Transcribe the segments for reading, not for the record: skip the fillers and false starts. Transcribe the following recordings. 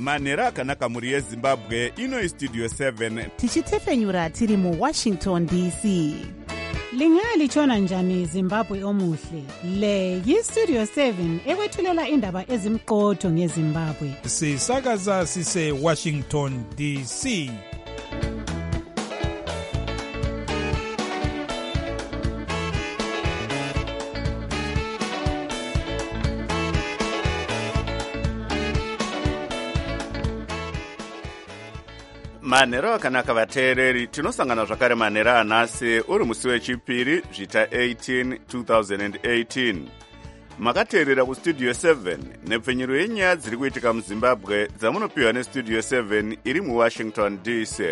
manhero akanaka mhuri yezimbabwe. Ino Studio 7 tichitefenyura tiri muWashington DC. Lingalitshona njani Zimbabwe omuhle? Le yiStudio 7 ekwethulela indaba ezimqotho ngeZimbabwe. Sisakaza sise Washington DC. manhero akanaka vateereri. Tinosangana zvakare manhero anhasi uri musi wechipiri zvita 18 2018. Makateerera kuStudio 7 nepfenyuro yenyaya dziri kuitika muZimbabwe dzamunopiwa neStudio 7 iri muWashington DC.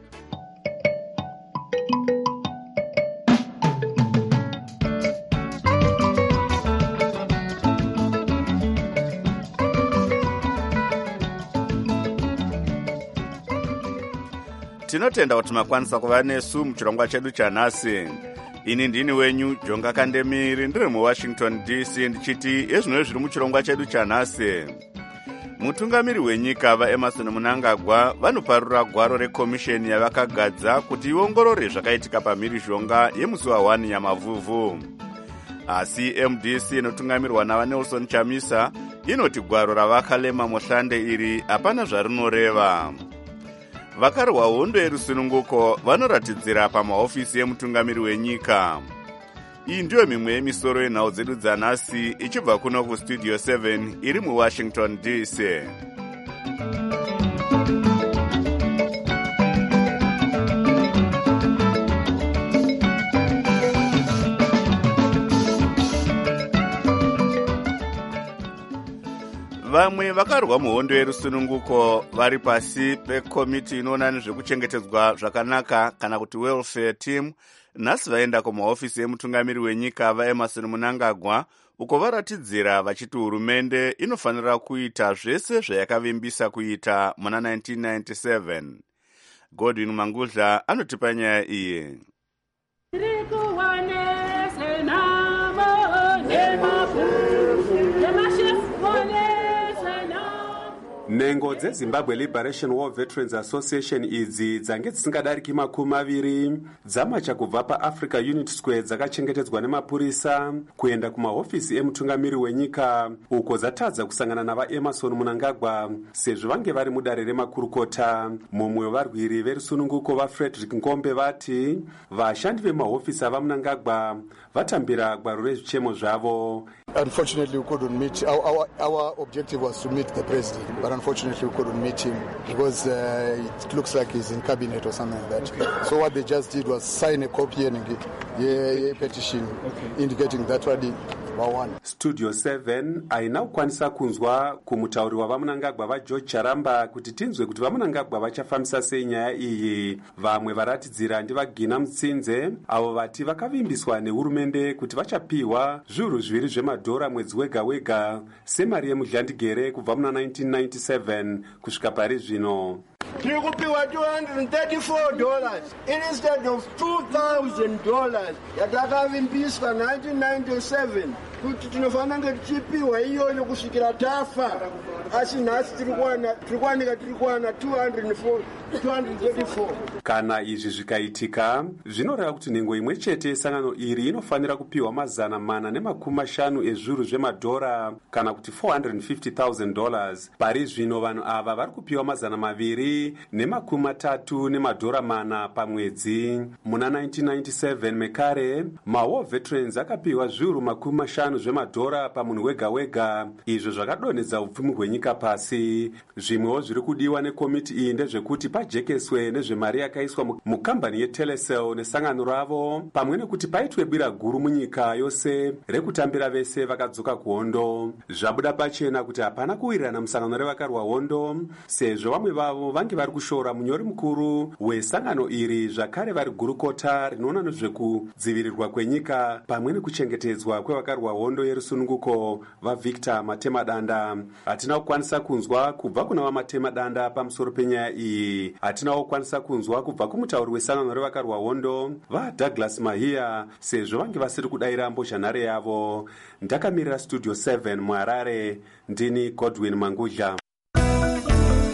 Tinotenda kuti makwanisa kuva nesu muchirongwa chedu chanhasi. Ini ndini wenyu Jonga Kandemiri, ndiri muWashington DC, ndichiti ezvino zviri muchirongwa chedu chanhasi. Mutungamiri wenyika vaEmmerson Mnangagwa vanoparura gwaro rekomisheni yavakagadza kuti iongorore zvakaitika pamhirizhonga yemusi wa1 Nyamavhuvhu. Asi MDC inotungamirwa navaNelson Chamisa inoti gwaro ravakalema muhlande iri hapana zvarinoreva. Vakarwa hondo yerusununguko vanoratidzira pamahofisi emutungamiri wenyika. Iyi ndiyo mimwe yemisoro yenhau dzedu dzanhasi ichibva kuno kuStudio 7 iri muWashington DC. Vamwe vakarwa muhondo yerusununguko vari pasi pekomiti inoona nezvekuchengetedzwa zvakanaka kana kuti welfare team nhasi vaenda kumahofisi emutungamiri wenyika vaEmmerson Mnangagwa uko varatidzira vachiti hurumende inofanira kuita zvese zvayakavimbisa kuita muna 1997. Godwin Mangudla anotipa nyaya iyi. Nhengo dzeZimbabwe Liberation War Veterans Association idzi dzange dzisingadariki 20 dzamacha kubva paAfrica Unity Square dzakachengetedzwa nemapurisa kuenda kumahofisi emutungamiri wenyika uko dzatadza kusangana navaEmmerson Mnangagwa sezvo vange vari mudare remakurukota. Mumwe wevarwiri verusununguko vaFrederick Ngombe vati vashandi vemahofisi avaMnangagwa vatambira gwaro rezvichemo zvavo. Unfortunately, we couldn't meet. Our objective was to meet the president, but unfortunately, we couldn't meet him because it looks like he's in cabinet or something like that. So what they just did was sign a copy and a petition indicating that already. Studio 7 aina kukwanisa kunzwa kumutauri wavaMnangagwa vaGeorge Charamba kuti tinzwe kuti vaMnangagwa vachafambisa sei nyaya iyi. Vamwe varatidzira ndivagina Mutsinze avo vati vakavimbiswa nehurumende kuti vachapiwa zviuru 2 zvemadhora mwedzi wega wega semari yemudhlandigere kubva muna 1997 kusvika pari zvino. Tiri kupiwa $234 instead of $2,000 yatakavimbiswa 1997 kuti tinofanira kunge tichipiwa iyoyo kusvikira tafa. Asi nhasi tiri kuwana 234. Kana izvi zvikaitika zvinoreva kuti nhengo imwe chete sangano iri inofanira kupiwa $450 ezviuru zvemadhora kana kuti $450,000. Pari zvino vanhu ava vari kupiwa $230 pamwedzi. Muna 1997 mekare maWar Veterans akapiwa zviuru $50 zvemadhora pamunhu wega wega, izvo zvakadonhedza upfumi hwenyika pasi. Zvimwewo zviri kudiwa nekomiti iyi ndezvekuti pajekeswe nezvemari yakaiswa mukambani yeTelecel nesangano ravo, pamwe nekuti paitwe bira guru munyika yose rekutambira vese vakadzoka kuhondo. Zvabuda pachena kuti hapana kuwirirana musangano revakarwa hondo, sezvo vamwe vavo vange vari kushora munyori mukuru wesangano iri, zvakare vari gurukota rinoona nezvekudzivirirwa kwenyika pamwe nekuchengetedzwa kwevakarwa hondo yerusununguko vaVictor Matemadanda. Hatina kukwanisa kunzwa kubva kuna vaMatemadanda pamusoro penyaya iyi. Hatina kukwanisa kunzwa kubva kumutauri wesangano revakarwa hondo vaDouglas Mahia sezvo vange vasiri kudayira mbozhanhare yavo. Ndakamirira Studio 7 muHarare, ndini Godwin Mangudla.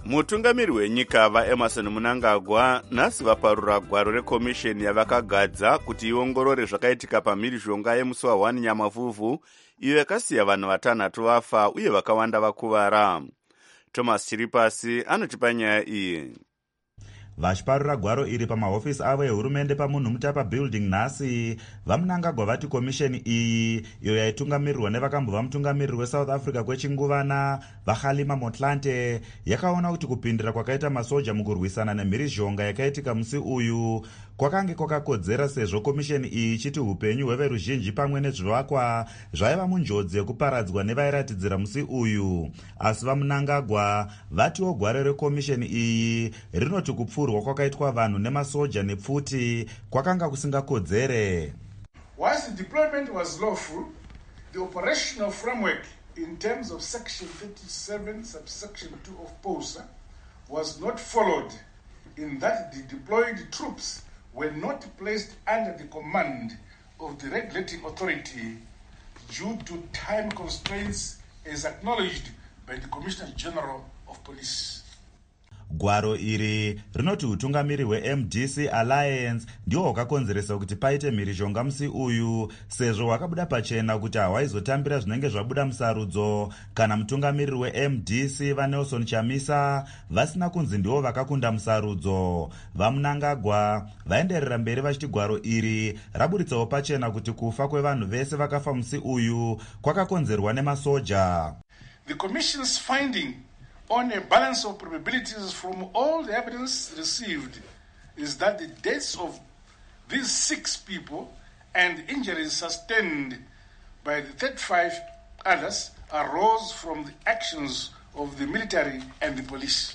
mutungamiri wenyika vaEmerson Mnangagwa nhasi vaparura gwaro rekomisheni yavakagadza kuti iongorore zvakaitika pamhirizhonga yemusi wa1 Nyamavhuvhu iyo yakasiya vanhu 6 vafa uye vakawanda vakuvara. Thomas Chiripasi anotipa nyaya iyi. Vachiparura gwaro iri pamahofisi avo ehurumende pamunhu mutapa building nhasi, vaMnangagwa vati komisheni iyi iyo yaitungamirirwa nevakambova mutungamiriri weSouth Africa kwechinguvana vaKhalima Motlanthe yakaona kuti kupindira kwakaita masoja mukurwisana nemhirizhonga yakaitika musi uyu kwakange kwakakodzera sezvo komisheni iyi ichiti upenyu hweveruzhinji pamwe nezvivakwa zvaiva munjodzi yekuparadzwa nevairatidzira musi uyu. Asi vaMnangagwa vatiwo gwaro rekomisheni iyi rinoti kupfurwa kwakaitwa vanhu nemasoja nepfuti kwakanga kusingakodzere. Whilst the deployment was lawful, the operational framework in terms of section 37 subsection 2 of POSA was not followed, in that the deployed troops were not placed under the command of the regulating authority due to time constraints as acknowledged by the Commissioner General of Police. Gwaro iri rinoti utungamiri hweMDC Alliance ndiwo wakakonzeresa kuti paite mhirizhonga musi uyu, sezvo wakabuda pachena kuti hawaizotambira zvinenge zvabuda musarudzo kana mutungamiriri weMDC vaNelson Chamisa vasina kunzi ndiwo vakakunda musarudzo. VaMnangagwa vaenderera mberi vachiti gwaro iri raburitsawo pachena kuti kufa kwevanhu vese vakafa musi uyu kwakakonzerwa nemasoja. The Commission's finding on a balance of probabilities from all the evidence received is that the deaths of these 6 people and injuries sustained by the 35 others arose from the actions of the military and the police.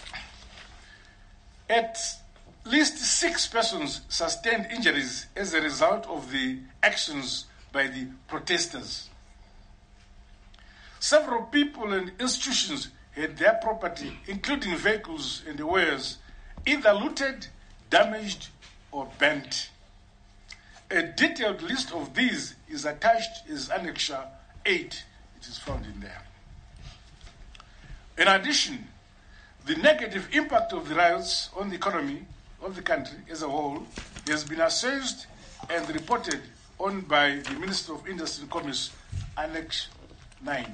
At least 6 persons sustained injuries as a result of the actions by the protesters. Several people and institutions had their property, including vehicles and wares, either looted, damaged, or burnt. A detailed list of these is attached as Annexure 8. It is found in there. In addition, the negative impact of the riots on the economy of the country as a whole has been assessed and reported on by the Minister of Industry and Commerce, Annex 9.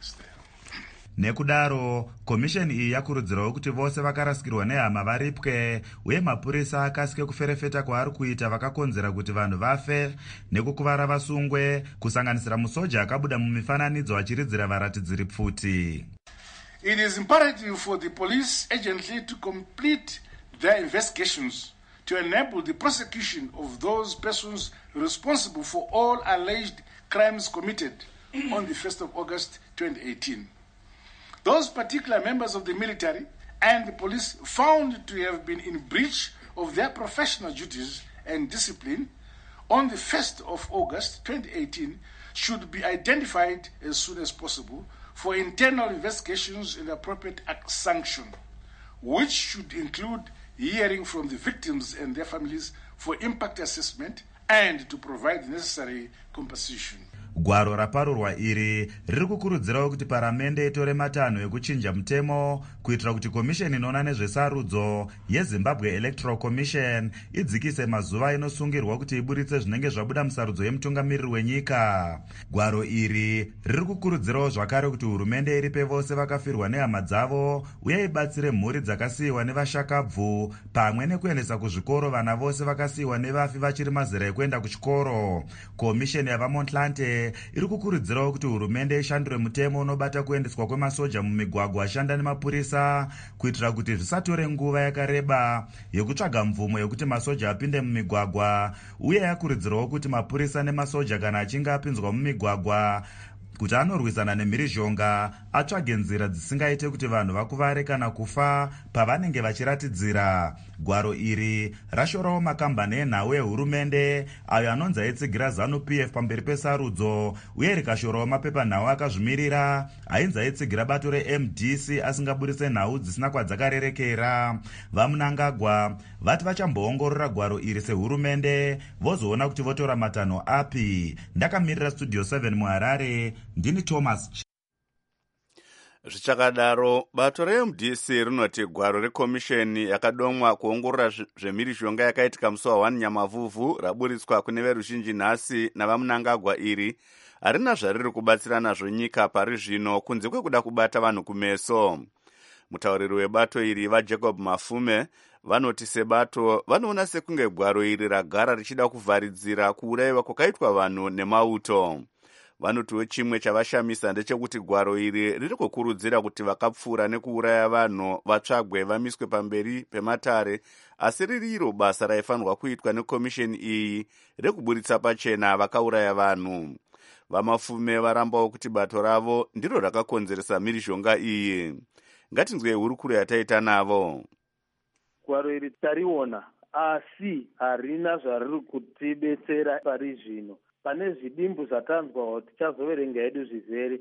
Nekudaro, komisheni iyi yakurudzirawo kuti vose vakarasikirwa nehama varipwe, uye mapurisa akasike kuferefeta kwaari kuita vakakonzera kuti vanhu vafe nekukuvara vasungwe, kusanganisira musoja akabuda mumifananidzo achiridzira varatidziri pfuti. It is imperative for the police agency to complete their investigations to enable the prosecution of those persons responsible for all alleged crimes committed on the 1st of August 2018. Those particular members of the military and the police found to have been in breach of their professional duties and discipline on the 1st of August 2018 should be identified as soon as possible for internal investigations and appropriate sanction, which should include hearing from the victims and their families for impact assessment and to provide the necessary compensation. Gwaro raparurwa iri riri kukurudzirawo kuti paramende itore matanho ekuchinja mutemo kuitira kuti komisheni inoona nezvesarudzo yeZimbabwe Electoral Commission idzikise mazuva inosungirwa kuti iburitse zvinenge zvabuda musarudzo yemutungamiriri wenyika. Gwaro iri riri kukurudzirawo zvakare kuti hurumende iripe vose vakafirwa nehama dzavo uye ibatsire mhuri dzakasiyiwa nevashakabvu pamwe nekuendesa kuzvikoro vana vose vakasiyiwa nevafi vachiri mazera ekuenda kuchikoro. Komisheni yavaMotlanthe iri kukurudzirawo kuti hurumende ishandure mutemo unobata kuendeswa kwemasoja mumigwagwa ashanda nemapurisa kuitira kuti zvisatore nguva yakareba yekutsvaga mvumo yekuti masoja apinde mumigwagwa, uye yakurudzirawo kuti mapurisa nemasoja kana achinge apinzwa mumigwagwa kuti anorwisana nemhirizhonga atsvage nzira dzisingaite kuti vanhu vakuvare kana kufa pavanenge vachiratidzira. Gwaro iri rashorawo makambani enhau ehurumende ayo anonzi aitsigira ZANU-PF pamberi pesarudzo, uye rikashorawo mapepanhau akazvimirira ainzi aitsigira bato reMDC asingaburitse nhau dzisina kwadzakarerekera. VaMnangagwa vati vachamboongorora gwaro iri sehurumende vozoona kuti votora matanho api. Ndakamirira Studio 7 muHarare, ndini Thomas. Zvichakadaro, bato reMDC rinoti gwaro rekomisheni yakadomwa kuongorora zvemhirizhonga yakaitika musi wa1 Nyamavhuvhu raburitswa kune veruzhinji nhasi navaMunangagwa iri harina zvariri kubatsira nazvo nyika pari zvino kunze kwekuda kubata vanhu kumeso. Mutauriri webato iri vaJacob Mafume vanoti sebato vanoona sekunge gwaro iri ragara richida kuvharidzira kuurayiwa kwakaitwa vanhu nemauto. Vanotiwo chimwe chavashamisa ndechekuti gwaro iri riri kukurudzira kuti vakapfura nekuuraya vanhu vatsvagwe vamiswe pamberi pematare, asi riri iro basa raifanirwa kuitwa nekomisheni iyi rekuburitsa pachena vakauraya vanhu. VaMafume varambawo kuti bato ravo ndiro rakakonzeresa mhirizhonga iyi. Ngatinzwe hurukuro yataita navo. Gwaro iri tariona, asi harina zvariri kutibetsera pari zvino. Pane zvidimbu zvatanzwa kuti tichazoverenga hedu zvizere,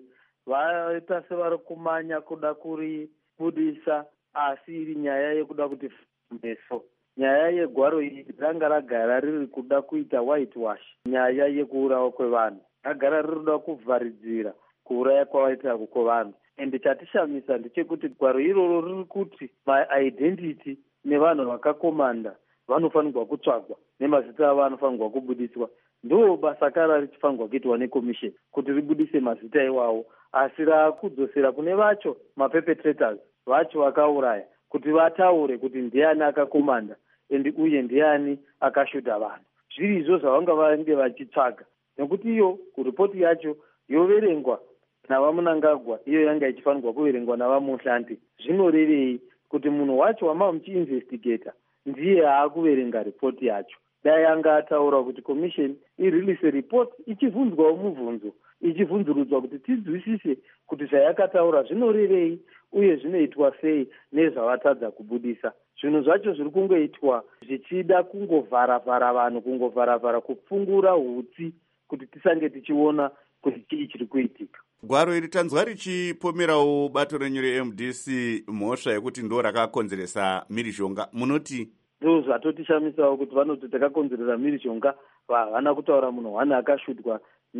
vaita sevari kumanya kuda kuribudisa, asi iri nyaya yekuda kuti meso. Nyaya yegwaro iri ranga ragara riri kuda kuita whitewash, nyaya yekuurawa kwevanhu. Ragara riri kuda kuvharidzira kuuraya kwavaita kwevanhu. Ende chatishamisa ndechekuti gwaro iroro riri kuti maidentity nevanhu vakakomanda vanofanirwa kutsvagwa, nemazita avo anofanirwa kubudiswa. Ndo basa kara richifanirwa kuitwa nekomisheni kuti ribudise mazita iwawo, asi rakudzosera kune vacho maperpetrators vacho vakauraya kuti vataure kuti ndiani akakomanda uye ndiani akashuta vanhu. Zviri izvo zvavanga vange vachitsvaga, nekuti iyo kuripoti yacho yoverengwa navaMunangagwa, iyo yanga ichifanirwa kuverengwa navaMuhlanti. Zvinorevei kuti munhu wacho wama muchiinvestigata ndiye haakuverenga ripoti yacho? Dai anga ataura kuti komisheni irilise report ichivhunzwawo mubvunzo, ichivhunzurudzwa kuti tinzwisise kuti zvayakataura zvinorevei uye zvinoitwa sei nezvavatadza kubudisa. Zvinhu zvacho zviri kungoitwa zvichida kungovhara-vhara vanhu, kungovhara-vhara kupfungura hutsi kuti tisange tichiona kuti chii chiri kuitika. Gwaro iri tanzwa richipomerawo bato renyu reMDC mhosva yekuti ndo rakakonzeresa mhirizhonga. Munoti? Ndo zvatotishamisa kuti vanoti takakonzerera mhirizhonga, havana kutaura munhu wani akashutwa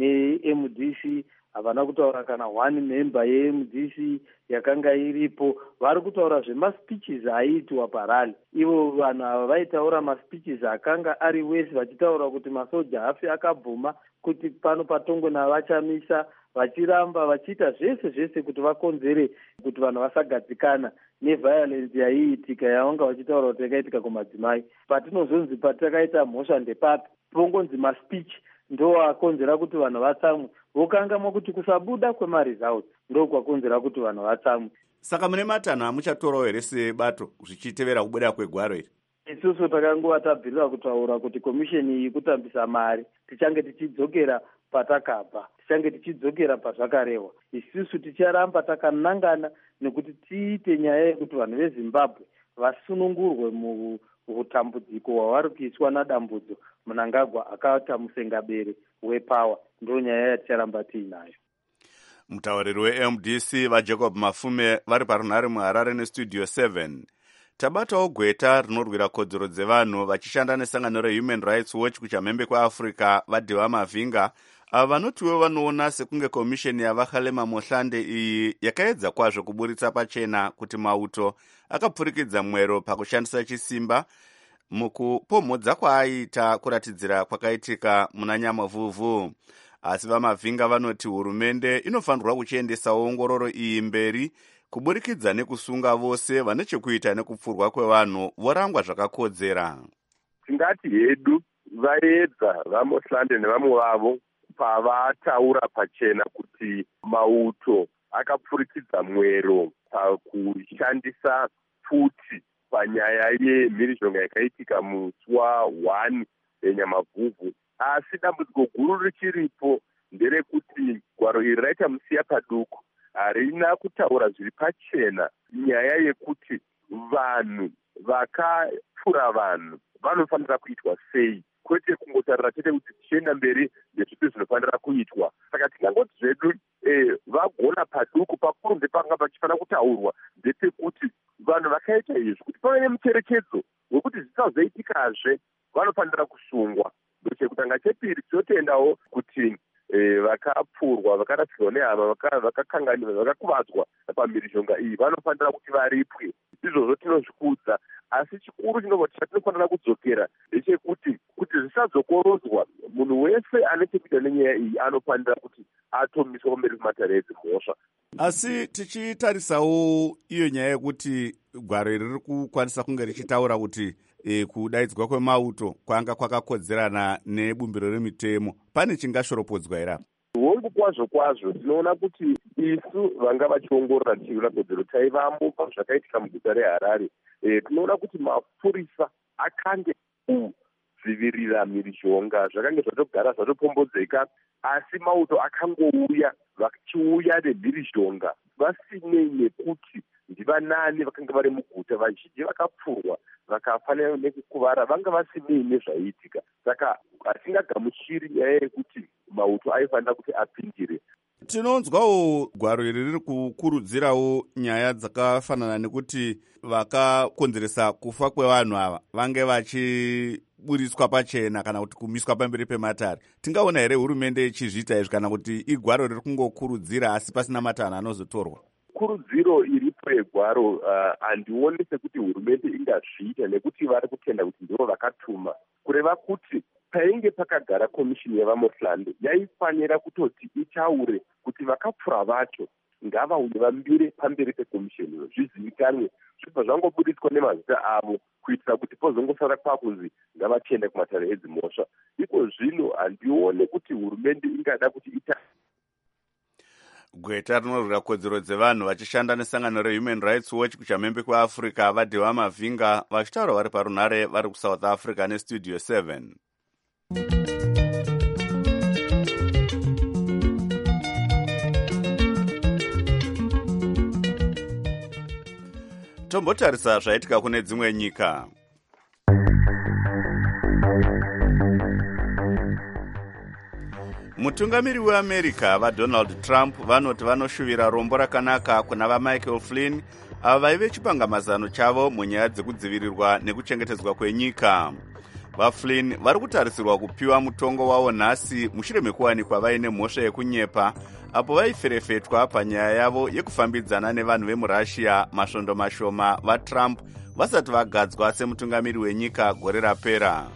neMDC, havana kutaura kana one member yeMDC yakanga iripo. Vari kutaura zvemaspiches aiitwa parali. Ivo vanhu ava vaitaura maspiches akanga ari wese, vachitaura kuti masoja hafi akabvuma, kuti pano patongwe navachamisa, vachiramba vachiita zvese kuti vakonzere kuti vanhu vasagadzikana neviolence yaiitika yavanga vachitaura kuti yakaitika kumadzimai. Patinozonzi patakaita mhosva ndepapi, pongonzi maspeech ndo akonzera kuti vanhu vatsamwe, vokangamwa kuti kusabuda kwemaresults ndo kwakonzera kuti vanhu vatsamwe. Saka mune matanho amuchatorawo here sebato zvichitevera kubuda kwegwaro iri? Isusu takangova tabvira kutaura kuti komisheni iyi kutambisa mari, tichange tichidzokera patakabva, tichange tichidzokera pazvakarehwa. Isusu ticharamba takanangana nekuti tiite nyaya yekuti vanhu veZimbabwe vasunungurwe mutambudziko hwavari kuiswa nadambudzo Munangagwa akaita musengabere wepawa. Ndo nyaya yaticharamba tiinayo. Mutauriri weMDC vaJacob Mafume vari parunhare muHarare neStudio 7. Tabatawo gweta rinorwira kodzero dzevanhu vachishanda nesangano reHuman Rights Watch kuchamhembe kwaAfrica vaDheva Mavhinga, ava vanotiwo vanoona sekunge komisheni yavaKhalema Mohlande iyi yakaedza kwazvo kuburitsa pachena kuti mauto akapfurikidza mwero pakushandisa chisimba mukupomhodza kwaaita kuratidzira kwakaitika muna Nyamavhuvhu. Asi vaMavhinga vanoti hurumende inofanirwa kuchiendesawo ongororo iyi mberi kuburikidza nekusunga vose vane chekuita nekupfurwa kwevanhu vorangwa zvakakodzera. Tingati hedu vaedza vaMohlande nevamwe vavo pavataura pachena kuti mauto akapfurikidza mwero pakushandisa pfuti panyaya yemhirizhonga yakaitika musi wa1 Nyamavhuvhu. Asi dambudziko guru richiripo nderekuti gwaro iri raita musiya paduku, harina kutaura zviri pachena nyaya yekuti vanhu vakapfura vanhu vanofanira kuitwa sei, kwete kungotarira chete kuti tichienda mberi nezvipi zvinofanira kuitwa. Saka tingangoti zvedu vagona paduku, pakuru ndepanga pachifanira kutaurwa ndepekuti vanhu vakaita izvi kuti pave nemucherechedzo wekuti zvisazoitikazve vanofanira kusungwa. Chekutanga chepiri tinotendawo kuti vakapfurwa, vakarasirwa nehama, vakakanganirwa, vakakuvadzwa pamhirizhonga iyi vanofanira kuti varipwe. Izvozvo tinozvikudza, asi chikuru chatinofanira kudzokera ndechekuti zvisadzokorodzwa, munhu wese ane chekuita nenyaya iyi anofanira kuti atomiswa pamberi pematare edzimhosva. Asi tichitarisawo iyo nyaya yekuti gwaro iri riri kukwanisa kunge richitaura kuti kudaidzwa kwemauto kwanga kwakakodzerana nebumbiro remitemo, pane chingashoropodzwa here? Hongu kwazvo tinoona kuti isu vanga vachiongorora tichiona kodzero taivamo pazvakaitika muguta reHarare, tinoona kuti mapurisa akange kudzivirira mhirizhonga, zvakange zvatogara zvatopombodzeka, asi mauto akangouya vachiuya nemhirizhonga vasinei nekuti ndivanani vakanga vari muguta. Vazhinji vakapfurwa vakafanira nekukuvara vanga vasinei nezvaiitika. Saka hatingagamuchiri nyaya yekuti mauto aifanira kuti apindire. Tinonzwawo gwaro iri riri kukurudzirawo nyaya dzakafanana nekuti vakakonzeresa kufa kwevanhu ava vange vachiburiswa pachena kana kuti kumiswa pamberi pematare. Tingaona here hurumende ichizviita izvi kana kuti igwaro riri kungokurudzira asi pasina matanho anozotorwa? Kurudziro iripo yegwaro handioni sekuti hurumende ingazviita, nekuti vari kutenda kuti ndivo vakatuma, kureva kuti painge pakagara komishini yavamohlande yaifanira kutoti itaure kuti vakapfura vacho ngavauye vambire pamberi pekomishini, zvizivikanwe, zvibva zvangobudiswa nemazita avo kuitira kuti pozongosara kwakunzi ngavachende kumatare edzimhosva. Iko zvino handione kuti hurumende ingada kuti Gweta rinorwira kodzero dzevanhu vachishanda nesangano reHuman Rights Watch kuchamhembe kweAfrica vadhiwa Mavhinga vachitaura vari parunhare vari kuSouth Africa neStudio 7. Tombotarisa zvaitika kune dzimwe nyika. Mutungamiri weAmerica vaDonald Trump vanoti vanoshuvira rombo rakanaka kuna vaMichael Flynn ava vaive chipangamazano chavo munyaya dzekudzivirirwa nekuchengetedzwa kwenyika. VaFlynn vari kutarisirwa kupiwa mutongo wavo nhasi mushure mekuwanikwa vaine mhosva yekunyepa apo vaiferefetwa panyaya yavo yekufambidzana nevanhu vemuRussia masvondo mashoma vaTrump vasati vagadzwa semutungamiri wenyika gore rapera.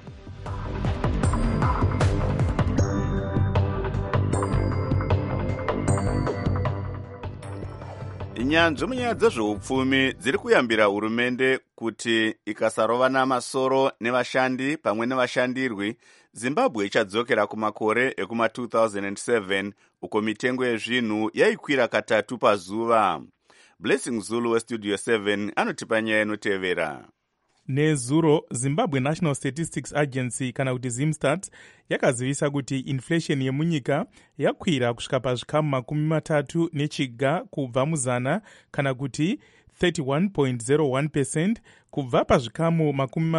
Nyanzvi munyaya dzezveupfumi dziri kuyambira hurumende kuti ikasarovana masoro nevashandi pamwe nevashandirwi, Zimbabwe ichadzokera kumakore ekuma 2007 uko mitengo yezvinhu yaikwira katatu pazuva. Blessing Zulu weStudio 7 anotipa nyaya inotevera. Nezuro, Zimbabwe National Statistics Agency kana kuti ZimStat yakazivisa kuti inflation yemunyika yakwira kusvika pazvikamu 30 kubva muzana kana kuti 31.01% kubva pazvikamu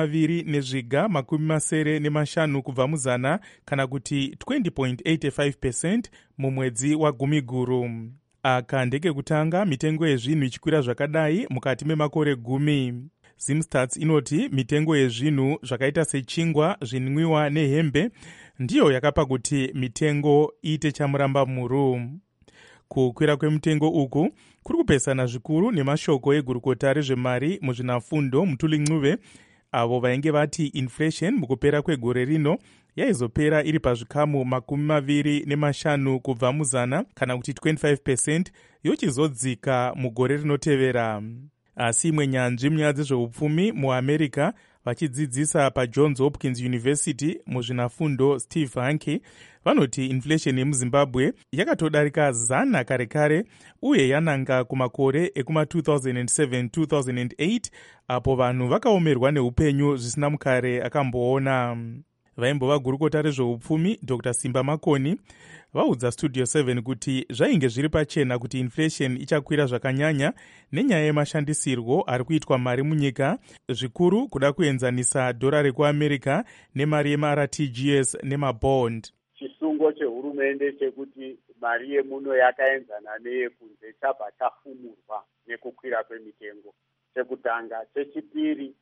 20.5 kubva muzana kana kuti 20.85% mumwedzi waGumiguru. Aka ndekekutanga mitengo yezvinhu ichikwira zvakadai mukati memakore 10. ZimStats inoti mitengo yezvinhu zvakaita sechingwa, zvinwiwa nehembe ndiyo yakapa kuti mitengo iite chamuramba muru. Kukwira kwemitengo uku kuri kupesana zvikuru nemashoko egurukota rezvemari muzvinafundo Mutuli Ncube avo vainge vati inflation mukupera kwegore rino yaizopera iri pazvikamu 25 kubva muzana kana kuti 25% yochizodzika mugore rinotevera. Asi imwe nyanzvi munyaya dzezveupfumi muAmerica vachidzidzisa paJohns Hopkins University muzvinafundo Steve Hanke vanoti inflation yemuZimbabwe yakatodarika zana kare uye yananga kumakore ekuma 2007-2008 apo vanhu vakaomerwa neupenyu zvisina mukare akamboona. Vaimbova gurukota rezveupfumi Dr. Simba Makoni vaudza Studio 7 kuti zvainge zviri pachena kuti inflation ichakwira zvakanyanya nenyaya yemashandisirwo ari kuitwa mari munyika, zvikuru kuda kuenzanisa dhora rekuAmerica nemari yemaRTGS nemabond. Chisungo chehurumende chekuti mari yemuno yakaenzana neyekunze chabva chafumurwa nekukwira kwemitengo. Chekutanga. Chechipiri,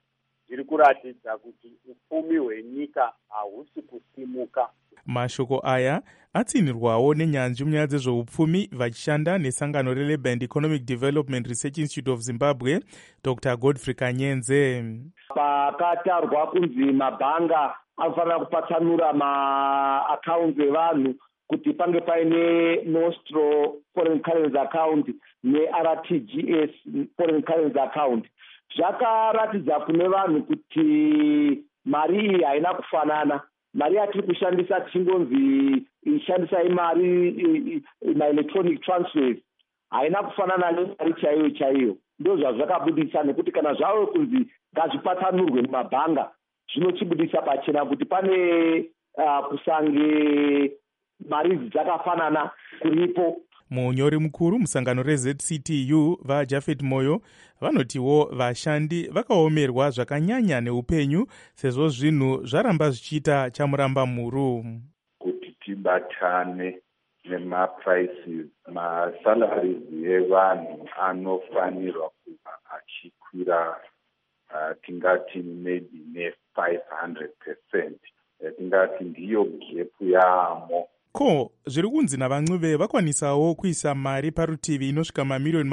zviri kuratidza kuti upfumi hwenyika hahusi kusimuka. Mashoko aya atsinirwawo nenyanzvi munyaya dzezveupfumi vachishanda nesangano reLabour and Economic Development Research Institute of Zimbabwe, Dr. Godfrey Kanyenze. Pakatarwa kunzi mabhanga anofanira kupatsanura maakaunti evanhu kuti pange paine Nostro foreign currency account neRTGS foreign currency account. Zvakaratidza kune vanhu kuti mari iyi haina kufanana. Mari yatiri kushandisa tichingonzi ishandisai mari electronic transfers haina kufanana nemari chaiyo. Ndo zvazvakabudisa, nekuti kana zvavo kunzi ngazvipatsanurwe mumabhanga zvinochibudisa pachena kuti pane kusange mari dzakafanana kuripo. Munyori mukuru musangano reZCTU vaJafet Moyo vanotiwo vashandi vakaomerwa zvakanyanya neupenyu sezvo zvinhu zvaramba zvichiita chamuramba mhuru. Kuti tibatane nemaprices, masalaries evanhu anofanirwa kuva achikwira tingati maybe ne500%. Tingati ndiyo gap yaamo. Ko zviri kunzi navancuve vakwanisawo kuisa mari parutivi inosvika mamiliyoni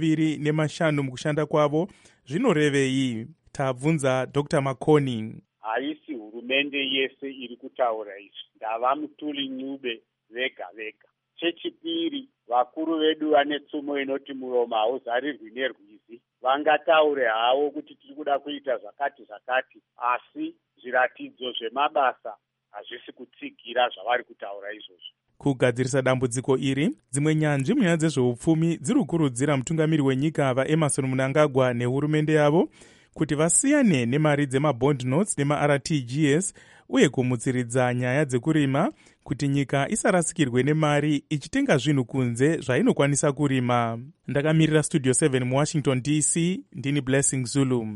25 mukushanda kwavo, zvinorevei? Tabvunza Dr. Makoni. Haisi hurumende yese iri kutaura izvi, ndava Mutuli Ncube vega vega. Chechipiri, vakuru vedu vane tsumo inoti muromo hauzarirwi nerwizi. Vangataure havo kuti tiri kuda kuita zvakati asi zviratidzo zvemabasa hazvisi kutsigira zvavari kutaura izvozvo. Kugadzirisa dambudziko iri, dzimwe nyanzvi munyaya dzezveupfumi dziri kukurudzira mutungamiri wenyika vaEmmerson Mnangagwa nehurumende yavo kuti vasiyane nemari dzemabond notes nemaRTGS uye kumutsiridza nyaya dzekurima kuti nyika isarasikirwe nemari ichitenga zvinhu kunze zvainokwanisa kurima. Ndakamirira Studio 7 muWashington DC, ndini Blessing Zulu.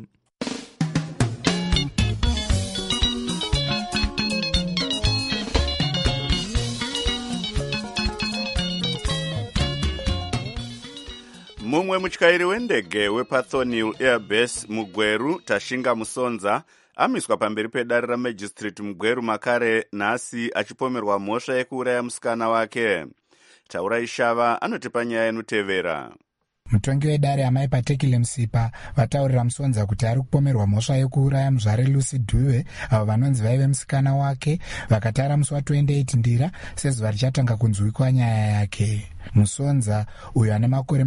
Mumwe mutyairi wendege wePathonial Airbase mugweru Tashinga Musonza amiswa pamberi pedare ramajistrate mugweru makare nhasi achipomerwa mhosva yekuuraya musikana wake. Taurai Shava anotipa nyaya inotevera. Mutongi wedare amai Patekile Msipa vataurira Musonza kuti ari kupomerwa mhosva yekuuraya muzvare Lucy Dube avo vanonzi vaive musikana wake vakatara musi wa28 Ndira sezuva richatanga kunzwikwa nyaya yake. Musonza uyo ane makore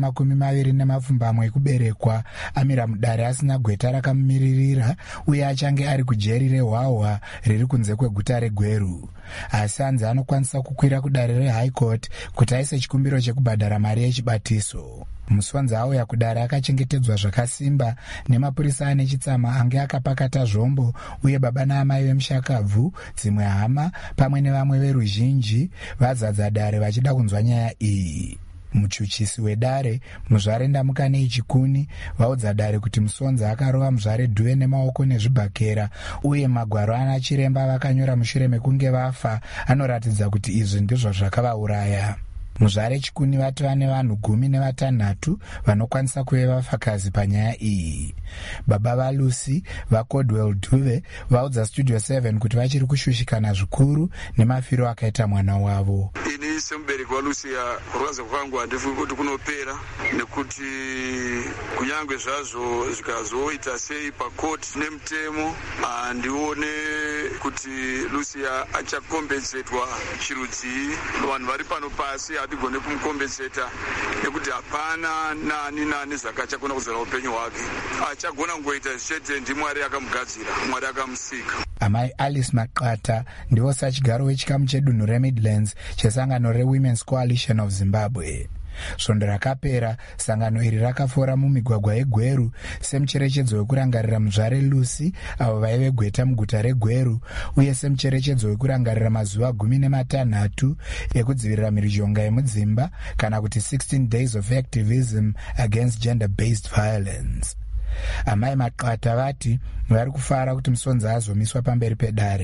20 ekuberekwa amira mudare asina gweta rakamumiririra uye achange ari kujeri reHwahwa riri kunze kweguta reGweru. Asi hanzi anokwanisa kukwira kudare reHigh Court kuti aise chikumbiro chekubhadhara mari yechibatiso. Musonza auya kudare akachengetedzwa zvakasimba nemapurisa ane chitsama ange akapakata zvombo uye baba naamai vemushakabvu, dzimwe hama pamwe nevamwe veruzhinji vazadza dare vachida kunzwa nyaya iyi. Muchuchisi wedare muzvare Ndamukane Chikuni vaudza dare kuti Musonza akarova muzvare Dube nemaoko nezvibhakera uye magwaro ana chiremba vakanyora mushure mekunge vafa anoratidza kuti izvi ndizvo zvakavauraya. Muzvare Chikuni vatova nevanhu 16 vanokwanisa kuve vafakazi panyaya iyi. Baba vaLucy vaCordwell Dube vaudza Studio 7 kuti vachiri kushushikana zvikuru nemafiro akaita mwana wavo. Ini semubereki waLucia kurwadza kwangu handifungi kuti kunopera, nekuti kunyange zvazvo zvikazoita sei pakoti nemutemo handione kuti Lucia achakombensetwa chirudzii. Vanhu vari pano pasi hatigone kumukombenseta nekuti hapana nani zvakachakona kuzara upenyu hwake. Achagona kungoita zvichete ndiMwari akamugadzira, Mwari akamusika. Amai Alice Maqata ndivo sachigaro wechikamu chedunhu reMidlands chesangano reWomen's Coalition of Zimbabwe. Svondo rakapera sangano iri rakafora mumigwagwa yeGweru semucherechedzo wekurangarira muzvare Lucy avo vaive gweta muguta reGweru uye semucherechedzo wekurangarira mazuva 16 ekudzivirira mhirizhonga yemudzimba kana kuti 16 days of activism against gender-based violence. Amai Maqata vati vari kufara kuti Musonza azomiswa pamberi pedare.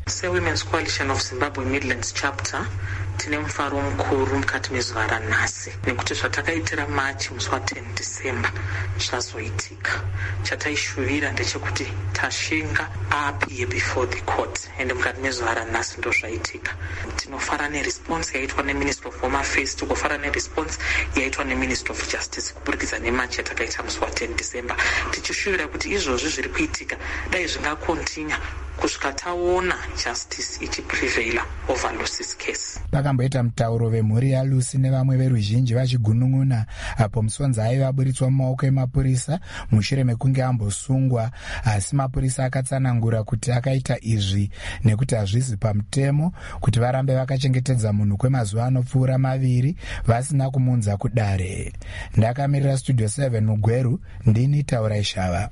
Se-Women's Coalition of Zimbabwe Midlands Chapter tine mufaro mukuru mukati mezuva ranhasi nekuti zvatakaitira machi musi wa10 December zvazoitika. Chataishuvira ndechekuti tashinga appear before the court ende mukati mezuva ranhasi ndo zvaitika. Tinofara neresponse yaitwa neMinister of Home Affairs, tikofara neresponse yaitwa neMinister of Justice kuburikidza nemachi yatakaita musi wa10 December, tichishuvira kuti izvozvi zviri kuitika dai zvingakontinya kusvika taona justice ichiprevaila over Lucy's case. Vakamboita mutauro vemhuri yaLucy nevamwe veruzhinji vachigunun'una apo Musonza aiva aburitswa mumaoko emapurisa mushure mekunge ambosungwa, asi mapurisa akatsanangura kuti akaita izvi nekuti hazvisi pamutemo kuti varambe vakachengetedza munhu kwemazuva anopfuura 2 vasina kumunza kudare. Ndakamirira Studio 7 muGweru, ndini Taura Shava.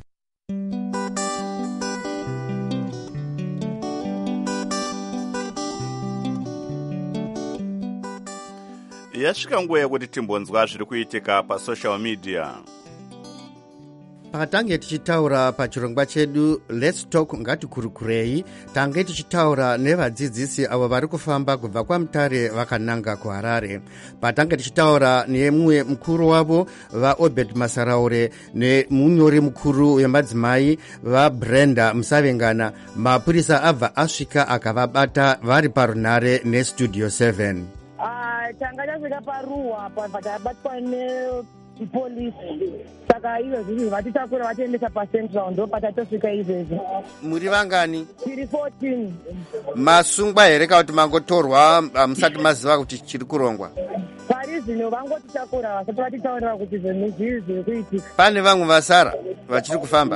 Yasvika nguva yekuti timbonzwa zviri kuitika pasocial media. Patange tichitaura pachirongwa chedu Let's Talk ngatikurukurei, tange tichitaura nevadzidzisi avo vari kufamba kubva kwaMutare vakananga kuHarare. Patange tichitaura nemumwe mukuru wavo vaObed Masaraure nemunyori mukuru wemadzimai vaBrenda Musavengana, mapurisa abva asvika akavabata vari parunhare neStudio 7. Tanga tasvika paruwa patabatwa nepolisi, saka izvozvi vatitakura vatiendesa paCentral ndo patatosvika izvezvi. Muri vangani? Tiri 14. Masungwa here kana kuti mangotorwa musati maziva kuti chiri kurongwa? Pari zvino vangotitakura vasati vatitaurira kuti zvinhu zviri kuitika. Pane vamwe vasara vachiri kufamba?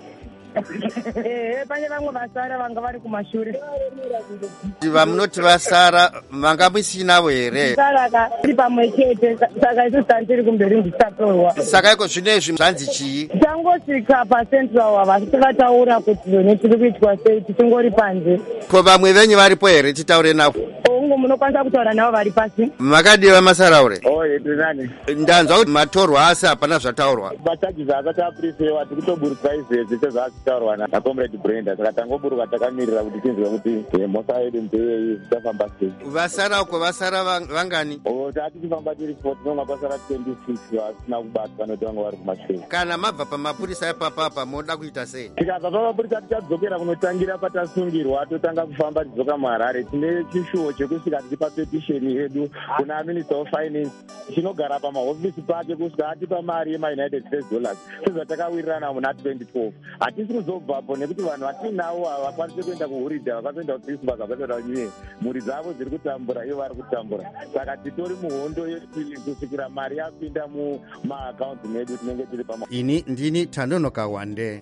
Pane vamwe vasara vanga vari kumashure. Vamunoti vasara vanga musinavo here? Saka tiri pamwe chete, saka isu tiri kumberi ndisatorwa. Saka iko zvinezvi zvanzi chii? Tangosvika paCentral vasati vataura kuti zvinhu tiri kuitwa sei, tichingori panze. Ko vamwe venyu varipo here titaure navo? Ongo munokwanisa kutaura navo vari pasi. Makadiwa Masaraure? Nani? Ndanzwa kuti matorwa asi hapana zvataurwa. Machajisi asati apurisewa tikutoburisa izvezvi sezvaataurwa naComrade Brenda, saka tangoburuka takamirira kuti tinzwe kuti mhosa yedu ndeyei zvichafamba sei. Vasara uko vasara vangani? Tati tifamba tiri 40 nomwe pasara 26 vasina kubatwa noti vanga vari kumashure. Kana mabva pamapurisa epapapa moda kuita sei? Tikabva pamapurisa tichadzokera kunotangira patasungirwa totanga kufamba tidzoka muHarare. Tine chishuwo chekusvika tichipa petisheni yedu kuna Minister of Finance, chinogara pamahofisi pake kusvika atipa mari yemaUnited States dollars sezvatakawirirana muna 2012. Hatisi kuzobvapo nekuti vanhu vatinavo havakwanisi kuenda kuhurida, havakaenda kuChristmas, havakaenda kuNew Year. Mhuri dzavo dziri kutambura, ivo vari kutambura. Saka titori muhondo kusvikira mari yapinda mumaakaunti medu tinenge tiri pama. Ini ndini Tandonoka Wande.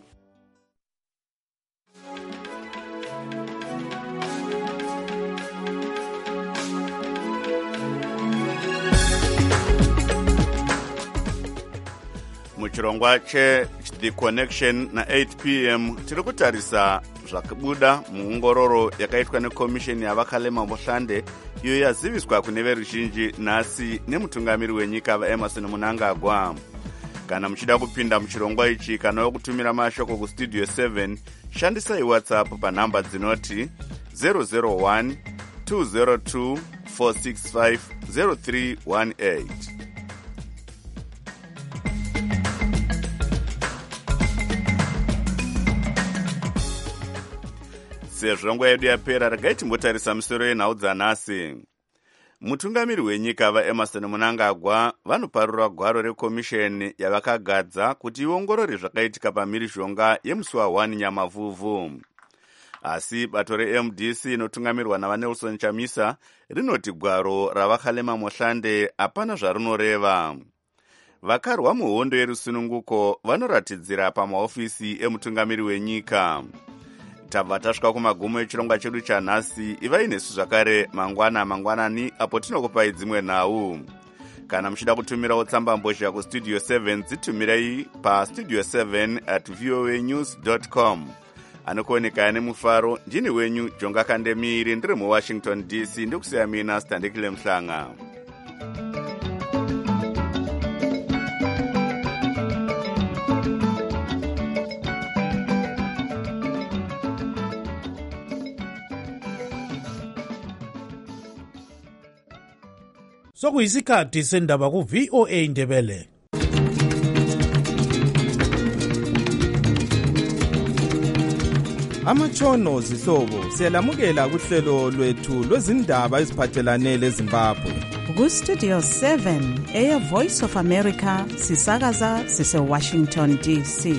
Muchirongwa The Connection na 8 p.m. tiri kutarisa zvakabuda muongororo yakaitwa nekomisheni yavakalema Mohlande, iyo yaziviswa kune veruzhinji nhasi nemutungamiri wenyika vaEmmerson Mnangagwa. Kana muchida kupinda muchirongwa ichi kana wekutumira mashoko kustudio 7, shandisai WhatsApp panhamba dzinoti 001 202 465 0318. Sezvo nguva yedu yapera, regai timbotarisa misoro yenhau dzanhasi. Mutungamiri wenyika vaEmmerson Mnangagwa vanoparura gwaro rekomisheni yavakagadza kuti iongorore zvakaitika pamhirizhonga yemusi wa1 Nyamavhuvhu. Asi bato reMDC inotungamirwa navaNelson Chamisa rinoti gwaro ravakalema Mohlande hapana zvarinoreva. Vakarwa muhondo yerusununguko vanoratidzira pamahofisi emutungamiri wenyika. Tabva tasvika kumagumo echirongwa chedu chanhasi. Ivai nesu zvakare mangwanani apo tinokupai dzimwe nhau. Kana muchida kutumirawo tsamba mbozha kustudio 7, dzitumirai pastudio7@voanews.com. Anokuoneka nemufaro, ndini wenyu Jonga Kandemiri, ndiri muWashington DC, ndikusiya mina Standekile Mhlanga. Sokuyisikhathi sendaba ku VOA Indebele. Amatshono zihlobo siyalamukela kuhlelo lwethu lwezindaba eziphathelane leZimbabwe. Ku Studio 7 Air Voice of America sisakaza sise Washington DC.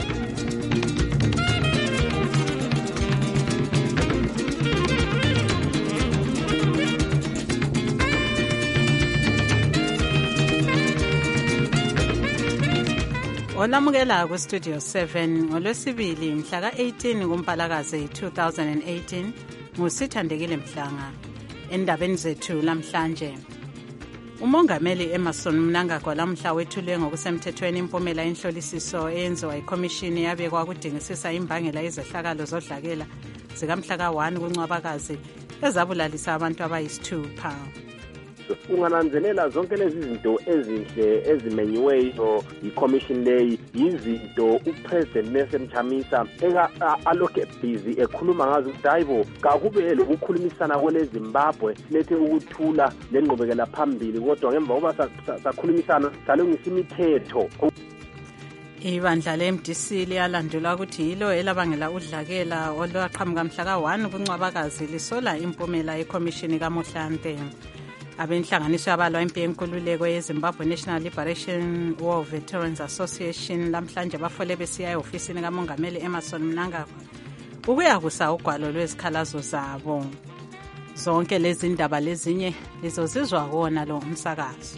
Olamukela ku Studio 7 ngolwesibili mhla ka-18 kuMpalakazi 2018 nguSithandekile Mhlanga. Endabeni zethu lamhlanje, uMongameli Emmerson Mnangagwa lamhla wethule ngokusemthethweni impumela yenhlolisiso eyenziwa ikhomishini yabekwa kudingisisa imbangela yezehlakalo zodlakela zikamhla ka-1 kuNcwabakazi ezabulalisa abantu abayisithupha. Ungananzelela zonke lezi zinto ezinhle ezimenyiweyo iCommission leyi yizinto uPresident Nelson Chamisa alokhe busy ekhuluma ngazo ukuthi hayibo kakube lokukhulumisana kweleZimbabwe lethe ukuthula lenqubekela phambili, kodwa ngemva kokuba sakhulumisana salungisa imithetho. Ibandla le-MDC liyalandula ukuthi yilo elabangela udlakela olwaqhamuka mhla ka-1 kuNcwabakazi lisola impumela yekhomishini kaMohlante. Abenhlanganiso yabalwa impi yenkululeko yeZimbabwe National Liberation War Veterans Association lamhlanje bafole besiya e-ofisini kaMongameli Emmerson Mnangagwa ukuyakusa ugwalo lwezikhalazo zabo. Zonke lezi ndaba lezinye lizozizwa kona lo umsakazo.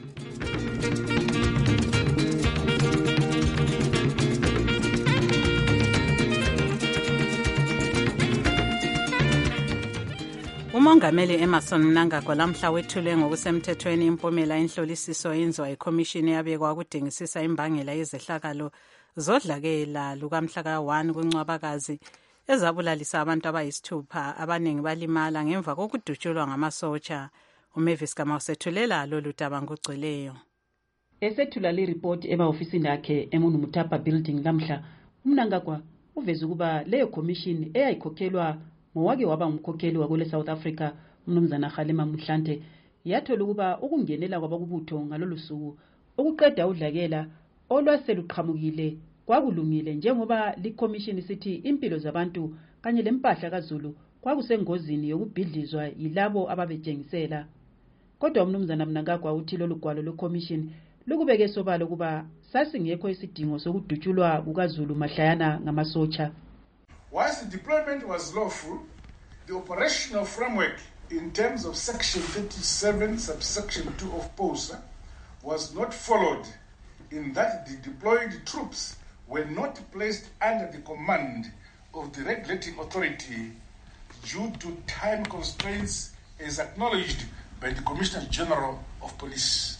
uMongameli Emmerson Mnangagwa lamhla wethule ngokusemthethweni impumela yenhlolisiso yenziwa ikhomishini yabekwa kudingisisa imbangela yezehlakalo zodlakela lukamhla ka-1 kuNcwabakazi ezabulalisa abantu abayisithupha, abaningi balimala ngemva kokudutshulwa ngamasotsha. uMavis Kamau sethulela lolu daba ngogcweleyo. Esethula liripoti ema-ofisini akhe eMunumutapa building lamhla, uMnangagwa uveze ukuba leyo commission eyayikhokhelwa ngowake waba umkhokheli wakule South Africa umnumzana Kgalema Mohlante yathola ukuba ukungenela kwabakubutho ngalolu suku ukuqeda udlakela olwaseluqhamukile kwakulungile njengoba likhomishini sithi impilo zabantu kanye lempahla kaZulu kwakusengozini yokubhidlizwa yilabo ababejengisela. Kodwa umnumzana Mnangagwa uthi lolu gwalo lwekhomishini lukubeke sobala ukuba sasingekho isidingo sokudutshulwa kukaZulu mahlayana ngamasotsha. Whilst the deployment was lawful, the operational framework in terms of Section 37, subsection 2 of POSA was not followed, in that the deployed troops were not placed under the command of the regulating authority due to time constraints as acknowledged by the Commissioner General of Police.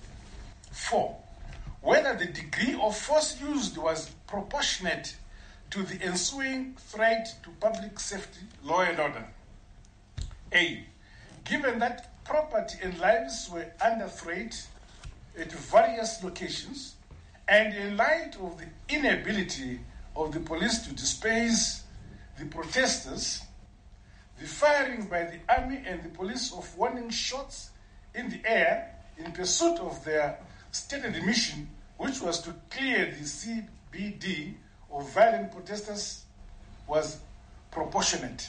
4. Whether the degree of force used was proportionate to the ensuing threat to public safety, law and order. A. Given that property and lives were under threat at various locations, and in light of the inability of the police to disperse the protesters, the firing by the army and the police of warning shots in the air in pursuit of their stated mission, which was to clear the CBD of violent protesters, was proportionate.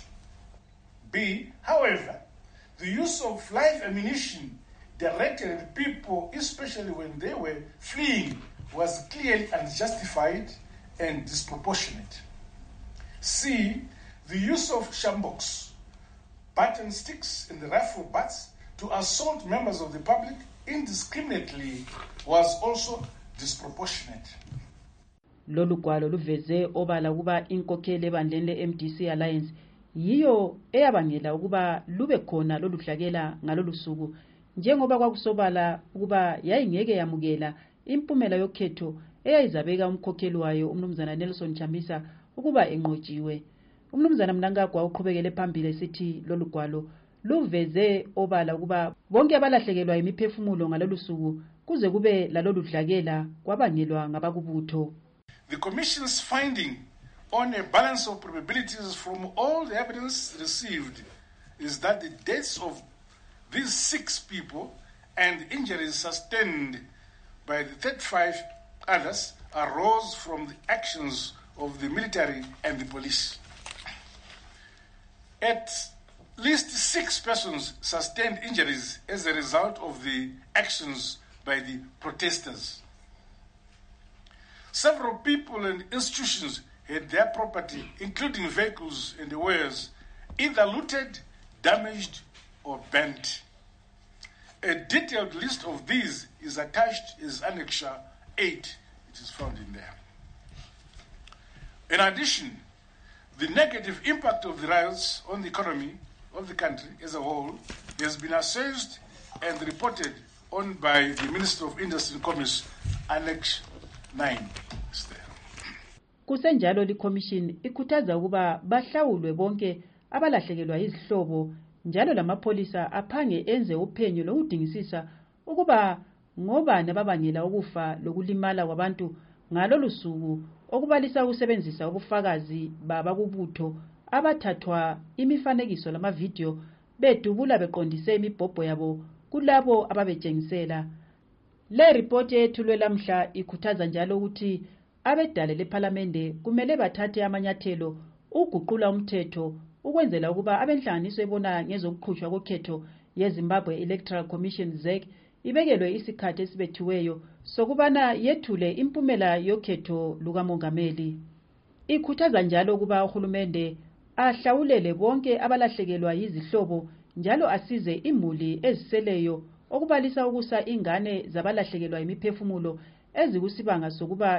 B. However, the use of live ammunition directed at people, especially when they were fleeing, was clearly unjustified and disproportionate. C. The use of shambox, button sticks, and rifle butts to assault members of the public indiscriminately was also disproportionate. Lolu gwalo luveze obala kuba inkokheli ebandleni le-MDC Alliance yiyo eyabangela ukuba lube khona lolu dlakela ngalolu suku, njengoba kwakusobala ukuba yayingeke yamukela impumela yokhetho eyayizabeka umkhokheli wayo umnumzana Nelson Chamisa ukuba enqotshiwe. Umnumzana Mnangagwa uqhubekele phambili esithi lolu gwalo luveze obala ukuba bonke abalahlekelwa imiphefumulo ngalolu suku kuze kube lalolu dlakela kwabangelwa ngabakubutho. The Commission's finding on a balance of probabilities from all the evidence received is that the deaths of these 6 people and injuries sustained by the 35 others arose from the actions of the military and the police. At least 6 persons sustained injuries as a result of the actions by the protesters. Several people and institutions had their property, including vehicles and wares, either looted, damaged, or burnt. A detailed list of these is attached as Annexure 8. It is found in there. In addition, the negative impact of the riots on the economy of the country as a whole has been assessed and reported on by the Minister of Industry and Commerce, Annex 9. Kusenjalo likhomishini ikhuthaza ukuba bahlawulwe bonke abalahlekelwa izihlobo, njalo lamapholisa aphange enze uphenyo lokudingisisa ukuba ngobani ababangela ukufa lokulimala kwabantu ngalolu suku, okubalisa ukusebenzisa ubufakazi babakubutho abathathwa imifanekiso lamavidiyo bedubula beqondise imibhobho yabo kulabo ababetshengisela. Le report yethulwe lamhla ikhuthaza njalo ukuthi abedale lePhalamende kumele bathathe amanyathelo uguqula umthetho ukwenzela ukuba abenhlanganiso ebona ngezokuqhutshwa kokhetho yeZimbabwe Electoral Commission ZEC ibekelwe isikhathi esibethiweyo sokubana yethule impumela yokhetho lukamongameli. Ikhuthaza njalo ukuba uhulumende ahlawulele bonke abalahlekelwa yizihlobo njalo asize imuli eziseleyo okubalisa ukusa ingane zabalahlekelwa imiphefumulo ezikusibanga sokuba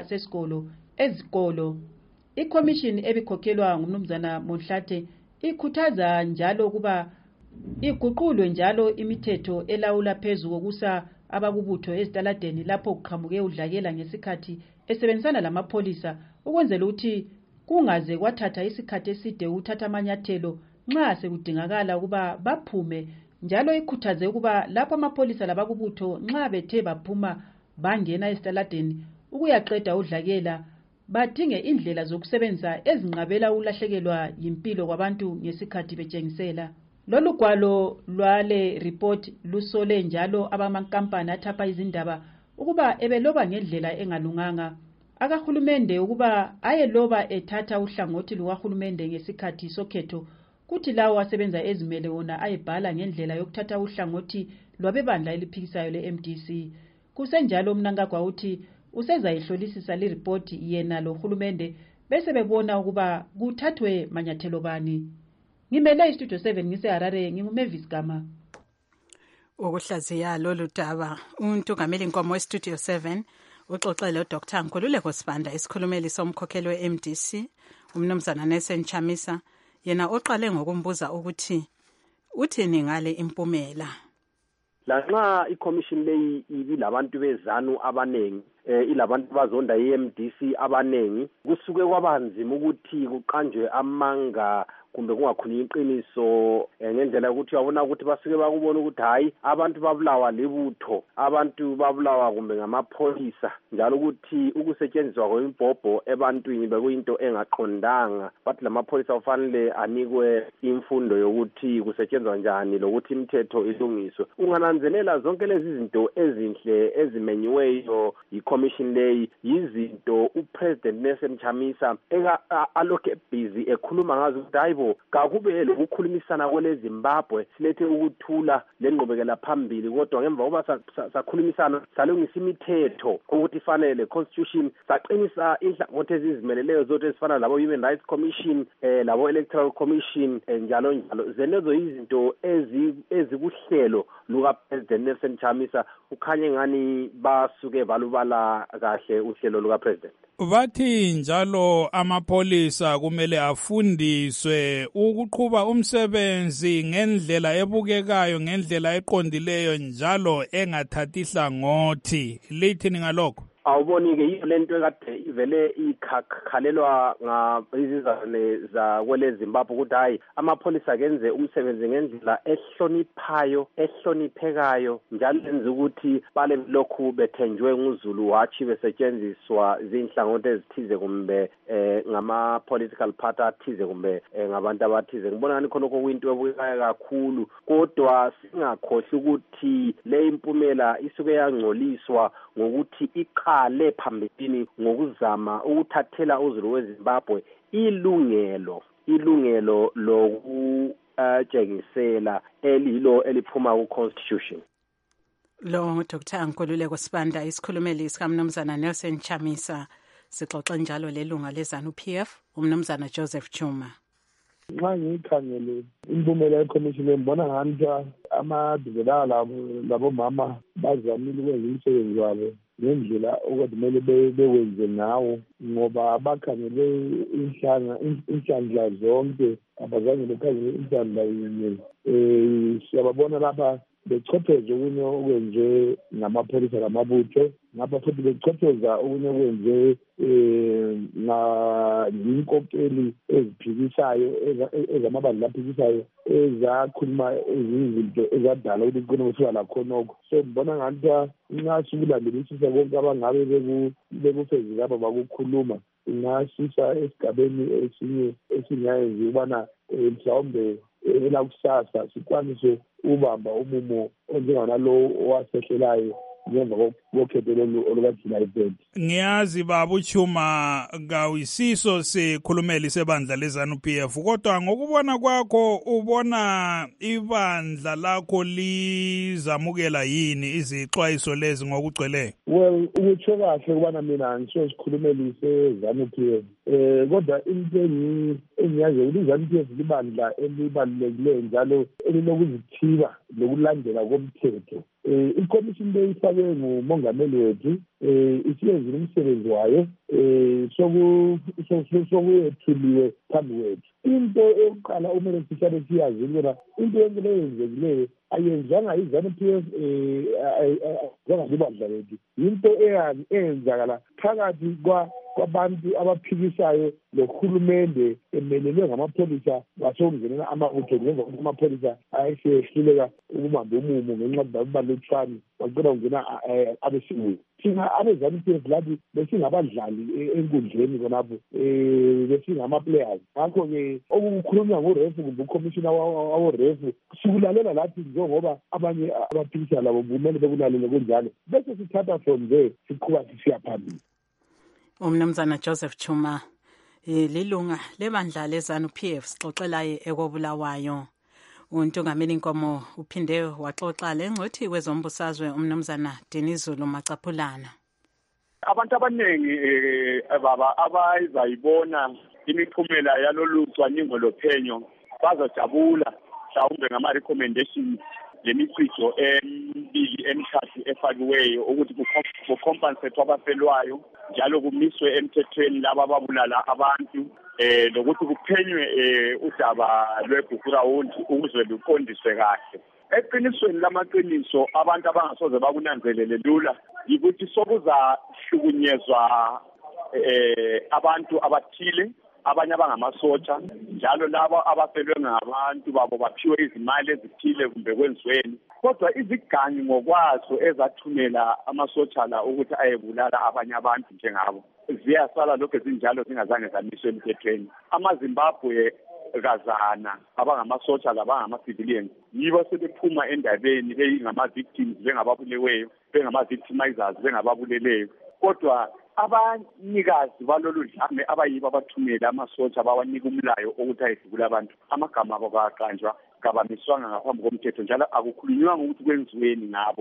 ezikolo. Ikomishini ebikhokhelwa ngumnumzana Monhlathe ikhuthaza njalo ukuba iguqulwe njalo imithetho elawula phezu kokusa abakubutho ezitaladeni lapho kuqhamuke udlakela ngesikhathi esebenzisana lamapholisa ukwenzela ukuthi kungaze kwathatha isikhathi eside ukuthatha amanyathelo nxa sekudingakala ukuba baphume, njalo ikhuthaze ukuba lapho amapholisa labakubutho nxa bethe baphuma bangena esitaladeni ukuyaqeda udlakela badinge indlela zokusebenzisa ezinqabela ukulahlekelwa yimpilo kwabantu ngesikhathi betshengisela. Lolu gwalo lwale report lusole njalo abamankampani athapha izindaba ukuba ebeloba ngendlela engalunganga. Akahulumende ukuba ayeloba ethatha uhlangothi lukahulumende ngesikhathi sokhetho, kuthi lawo asebenza ezimele wona ayebhala ngendlela yokuthatha uhlangothi lwabebandla eliphikisayo le-MDC. Kusenjalo Mnangagwa uthi usezayihlolisisa le report yena lo hulumende bese bebona ukuba kuthathwe manyathelo bani. Ngimele iStudio 7 ngiseHarare, nginguMavis Gama. Ukuhlaziya lolu daba untungameli inkomo weStudio 7 uxoxele uDr Nkululeko Sibanda isikhulumeli somkhokheli weMDC umnumzana Nelson Chamisa, yena oqale ngokumbuza ukuthi uthini ngale impumela. Lanxa iCommission leyi ibilabantu bezanu abanengi, ilabantu bazonda iMDC abanengi, kusuke kwabanzima ukuthi kuqanjwe amanga kumbe kungakhulunywa iqiniso ngendlela ukuthi uyabona ukuthi basuke bakubona ukuthi hayi abantu babulawa libutho, abantu babulawa kumbe ngamapholisa, njalo ukuthi ukusetshenziswa kwemibhobho ebantwini bekuyinto engaqondanga. Bathi lamapholisa kufanele anikwe imfundo yokuthi kusetshenzwa njani lokuthi imithetho ilungiswe. Ungananzelela zonke lezi zinto ezinhle ezimenyiweyo yiCommission leyi yizinto uPresident Nelson Chamisa alokhe busy ekhuluma ngazo ukuthi hayibo kakube lokukhulumisana kwele Zimbabwe silethe ukuthula lenqubekela phambili, kodwa ngemva kuba sakhulumisana salungisa imithetho ukuthi ifanele constitution, saqinisa inhlangothi ezizimeleleyo zonke ezifana labo Human Rights Commission, labo Electoral Commission njalo njalo. Zenezo izinto ezikuhlelo luka President Nelson Chamisa, ukhanye ngani basuke balubala kahle uhlelo luka President. Bathi njalo amapholisa kumele afundiswe ukuqhuba umsebenzi ngendlela ebukekayo, ngendlela eqondileyo njalo engathathi hlangothi. Lithini ngalokho? awuboni-ke yiyo lento ekade ivele ikhalelwa ngizizane zakwele Zimbabwe ukuthi hayi amapholisa akenze umsebenzi ngendlela ehloniphekayo njalo lenza ukuthi bale lokhu bethenjwe nguZulu watch besetshenziswa zinhlangothi ezithize kumbe ngama-political party athize kumbe ngabantu abathize. Ngibona ngani khonokho kuyinto ebukekayo kakhulu, kodwa singakhohlwa ukuthi le impumela isuke yangcoliswa ngokuthi iqale phambili ngokuzama ukuthathela uZulu weZimbabwe ilungelo lokutshengisela elilo eliphuma ku-constitution. Lo Dr. Nkululeko Sibanda isikhulumeli sikaMnumzana Nelson Chamisa. Sixoxe njalo lelunga leZANU-PF uMnumzana Joseph Chuma. Nxa ngikhangele impumela yekhomishini ngibona ngathi amadivela labo mama bazamile ukwenza umsebenzi wabo ngendlela okudimele bewenze ngawo, ngoba bakhangele inhlanhla zonke, abazange bekhangele inhlanhla yinye. Siyababona lapha bechopheza okunye okwenziwe ngamapholisa lamabutho, ngapha futhi bechopheza okunye okwenziwe nginkokeli eziphikisayo ezamabandla aphikisayo ezakhuluma izinto ezadala ukuthi kukhona kusuka lakhonokho. So ngibona ngathi nxa sikulandelisisa konke abangabe bekufezile lapha bakukhuluma, ingashisa esigabeni esinye esingayenzi ukubana mhlawumbe elakusasa sikwanise ubamba umumo onjenganalowo owasehlelayo ngemva kokhetho olukaJuly 30. Ngiyazi baba uChuma kawisiso sikhulumeli sebandla leZANU-PF, kodwa ngokubona kwakho ubona ibandla lakho lizamukela yini izixwayiso lezi ngokugcweleyo? Well, ukutsho kahle ukubana mina ngisosikhulumeli seZANU-PF, kodwa into engiyazi ukuthi iZANU-PF libandla elibalulekileyo njalo elinokuzithiba lokulandela komthetho. Ikomishini leyifakwe ngumongameli wethu isiyenzile umsebenzi wayo, sokuyethuliwe phambi kwethu. Into eyokuqala umele sihlale siyazi ukuthi into yonke leyenzekileyo ayenzanga iZANU-PF njengalibandla lethu, into eyenzakala phakathi kwabantu abaphikisayo lohulumende emelelwe ngamapholisa basokungenela amabutho ngemva kokuthi amapholisa ayesehluleka ukubamba umumo ngenxa balutshwane bacela kungena abesibuya. Thina abeZANU-PF lathi besingabadlali enkundleni khonapho, besingama-players. Ngakho-ke okukhulunywa ngorefu kumbe ukhomishina waworefu sikulalela lathi njengoba abanye abaphikisa labo kumele bekulalele kunjalo, bese sithatha from there siqhuba sisiya phambili. uMnumzana Joseph Chuma lilunga lebandla leZANU-PF sixoxelaye ekobulawayo. Untungameli Nkomo uphinde waxoxa lengcothi kwezombusazwe uMnumzana Dinizulu Macaphulana. Abantu abaningi baba abayizayibona imiphumela yalolu cwaningo lophenyo bazajabula mhlawumbe ngama-recommendations lemicijo emibili emithathu efakiweyo ukuthi kucompensate abafelwayo njalo kumiswe emthethweni laba ababulala abantu, lokuthi kuphenywe udaba lweBukurawundi ukuze luqondiswe kahle. Eqinisweni lamaqiniso abantu abangasoze bakunanzelele lula yikuthi sokuzahlukunyezwa abantu abathile, abanye abangamasotsha, njalo labo abafelwe ngabantu babo baphiwe izimali ezithile kumbe kwenziweni. Kodwa izigangi ngokwazo ezathumela amasotsha la ukuthi ayebulala abanye abantu njengabo ziyasala lokho zinjalo zingazange zamiswe emthethweni. AmaZimbabwe kazana abangamasotsha labangama-civilians yibo sebephuma endabeni beyingama-victims, bengababuleweyo, bengama-victimizers, bengababuleleyo. Kodwa abanikazi balolu dlame abayibo abathumela amasotsha bawanika umlayo ukuthi ayedlula abantu, amagama abo kaqanjwa, kabamiswanga ngaphambi komthetho, njalo akukhulunywanga ukuthi kwenziweni ngabo.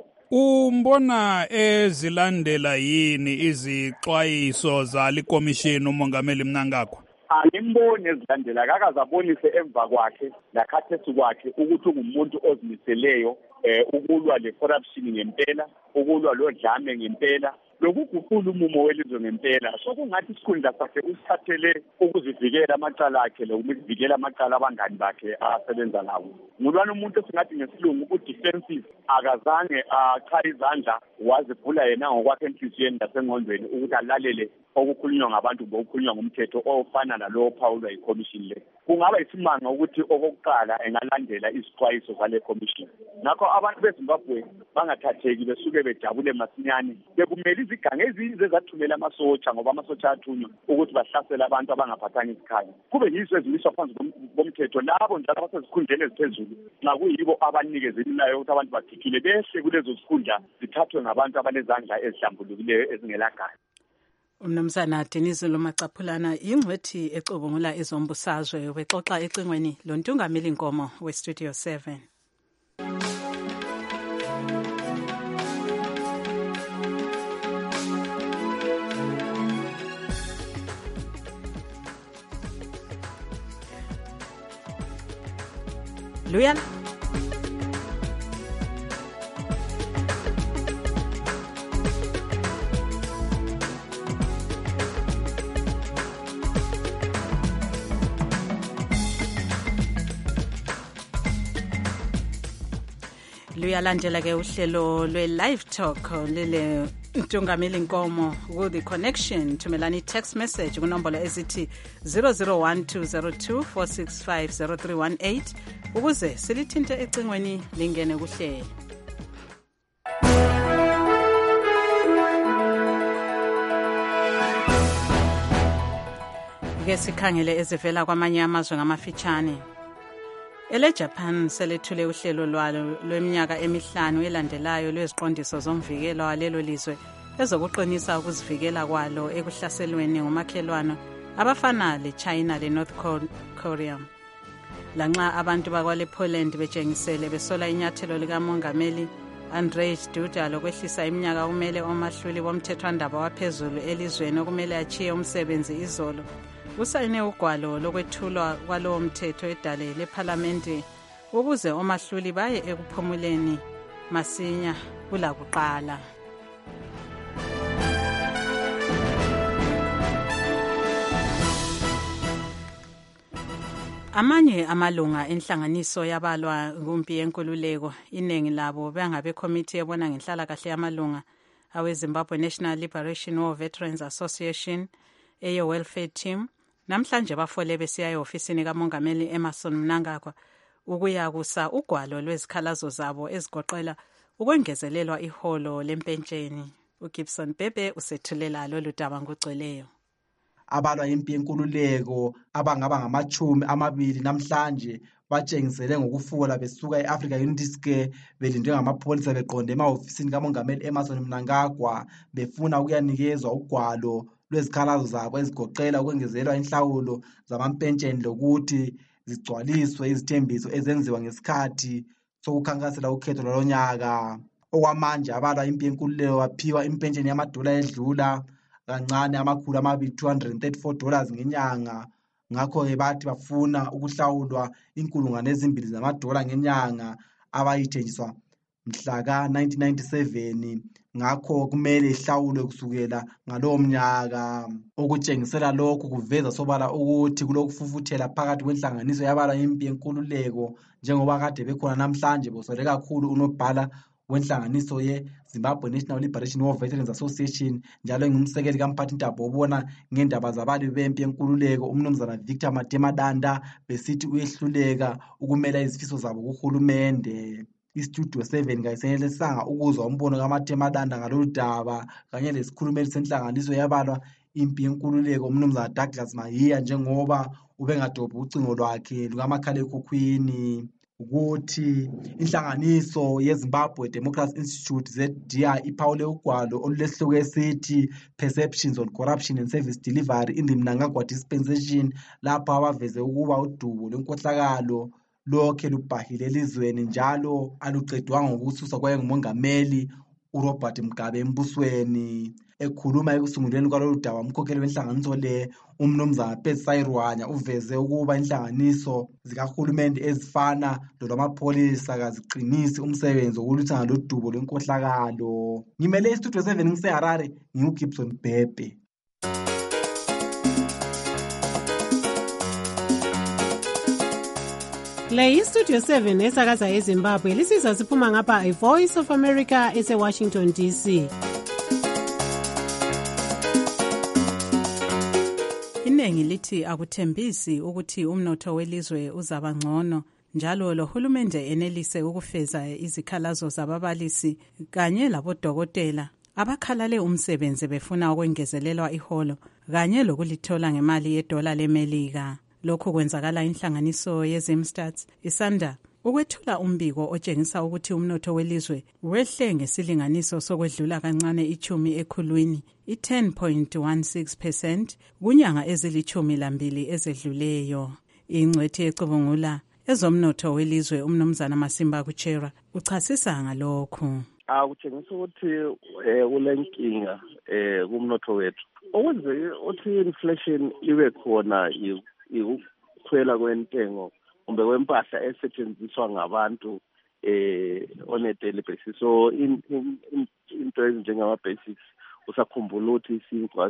Umbona ezilandela yini izixwayiso zalikomishini umongameli Mnangagwa? Angimboni ezilandela, kakazabonise emva kwakhe lakhathesi kwakhe ukuthi ungumuntu ozimiseleyo ukulwa le corruption ngempela, ukulwa lo dlame ngempela, lokuguqula umumo welizwe ngempela. Sokungathi isikhundla sakhe usithathele ukuzivikela amacala akhe lokuzivikela amacala abangani bakhe asebenza lawo. Ngulwana umuntu esingathi ngesilungu u-defensive, akazange achaye izandla wazivula yena ngokwakhe enhliziyweni nasengqondweni ukuthi alalele okukhulunywa ngabantu ngokukhulunywa ngumthetho ofana nalowo phawulwa yikhomishini le. Kungaba isimanga ukuthi okokuqala engalandela izixwayiso zale khomishini. Ngakho abantu beZimbabwe bangathatheki besuke bejabule masinyane. Bekumele izigange ezinye ezathumela amasotsha ngoba amasotsha athunywa ukuthi bahlasele abantu abangaphathanga isikhaya. Kube yizo ezimiswa phansi komthetho labo njalo abasezikhundleni eziphezulu. Nakuyibo abanikezelelayo ukuthi abantu bagijile behle kulezo zikhundla zithathwe ngabantu abanezandla ezihlambulukileyo ezingelagazi. Umnumzana Denise Lomacaphulana ingcwethi ecubungula izombusazwe wexoxa ecingweni lontungameli Nkomo weStudio 7. Luyala luyalandela ke uhlelo lwe-live talk lele Ntungameli Nkomo with the connection. Thumelani text message kunombolo ezithi 001202465038 ukuze silithinte ecingweni lingene kuhlelo. Ke sikhangele ezivela kwamanye amazwe ngamafitshane. Japan selethule uhlelo lwalo lweminyaka emihlanu elandelayo lweziqondiso zomvikelo walelo lizwe ezokuqinisa ukuzivikela kwalo ekuhlaselweni ngumakhelwane abafana leChina leNorth Korea. Lanxa abantu bakwale Poland bejengisele besola inyathelo likamongameli Andrzej Duda lokwehlisa iminyaka kumele omahluli bomthethwandaba waphezulu elizweni okumele achiye umsebenzi izolo. Usayine ugwalo lokwethulwa kwalowo mthetho edale lePhalamende ukuze omahluli baye ekuphumuleni masinya kulakuqala. Amanye amalunga enhlanganiso yabalwa ngumpi yenkululeko iningi labo bangabe committee ebona ngenhlalakahle yamalunga aweZimbabwe National Liberation War Veterans Association welfare team. Namhlanje bafole besiya eofisini kamongameli Emmerson Mnangagwa ukuyakusa ugwalo lwezikhalazo zabo ezigoqela ukwengezelelwa iholo lempentsheni. uGibson Bebe usethulela lolu daba ngoceleyo. Abalwa impi yenkululeko abangaba ngama-20 namhlanje batshengisele ngokufula besuka e-Africa Unity Square belindwe ngamapholisa beqonde emahofisini kamongameli Emmerson Mnangagwa befuna ukuyanikezwa ugwalo lwezikhalazo zabo ezigoqela ukwengezelwa inhlawulo zamampentsheni lokuthi zigcwaliswe izithembiso ezenziwa ngesikhathi sokukhankasela ukhetho lwalonyaka. Okwamanje abalwa impi yenkululeko baphiwa impentsheni yamadola edlula kancane $234 ngenyanga. Ngakho-ke bathi bafuna ukuhlawulwa $2,000 ngenyanga abayithenjiswa mhla ka-1997. Ngakho kumele ihlawulwe kusukela ngalowo mnyaka. Okutshengisela lokhu kuveza sobala ukuthi kulokufufuthela phakathi kwenhlanganiso yabalwa impi yenkululeko njengoba kade bekhona namhlanje bosole kakhulu unobhala wenhlanganiso ye-Zimbabwe National Liberation War Veterans Association njalo engumsekeli kamphathintambo obona ngendaba zabali bempi yenkululeko umnumzana Victor Matemadanda besithi uyehluleka ukumela izifiso zabo kuhulumende. Istudio 7 kayisenelisanga ukuzwa umbono kaMatemadanda ngalolu daba kanye lesikhulumeli senhlanganiso yabalwa impi yenkululeko umnumzana Douglas Mahiya njengoba ubengadobhi ucingo lwakhe lukamakhalekhukhwini ukuthi inhlanganiso yeZimbabwe Democracy Institute ZDI iphawule ugwalo olulesihloko esithi Perceptions on Corruption and Service Delivery in the Mnangagwa Dispensation lapho abaveze ukuba udubo lwenkohlakalo lokhe lubhahile elizweni njalo aluqedwanga ngokususwa kwayengumongameli uRobert Mugabe embusweni. ekhuluma ekusungulweni kwalolu daba umkhokheli wenhlanganiso le umnumzana Pesayirwanya uveze ukuba inhlanganiso zikahulumende ezifana lolwamapholisa kaziqinisi umsebenzi wokulwisana lodubo lwenkohlakalo. Ngimele istudio 7 ngiseHarare, nginguGibson Bhebhe. Le istudio 7 esakaza eZimbabwe lisizwa siphuma ngapha iVoice of America eseWashington DC. Iningi lithi akuthembisi ukuthi umnotho welizwe uzaba ngcono, njalo lohulumende enelise ukufeza izikhalazo zababalisi kanye labodokotela abakhalale umsebenzi befuna ukwengezelelwa iholo kanye lokulithola ngemali yedola leMelika. Lokhu kwenzakala inhlanganiso yeZimstats isanda ukwethula umbiko otshengisa ukuthi umnotho welizwe wehle ngesilinganiso sokwedlula kancane ichumi ekhulwini, i-10.16% kunyanga ezili12 ezedluleyo. Ingcwethi ecubungula ezomnotho welizwe umnumzana Masimba Kuchera uchasisa ngalokhu. Kutshengisa ukuthi kulenkinga kumnotho wethu. Ukuze uthi inflation ibe khona ukukhwela kwentengo kumbe kwempahla esetshenziswa ngabantu on a daily basis. So into ezinjengama basics usakhumbula ukuthi isinkwa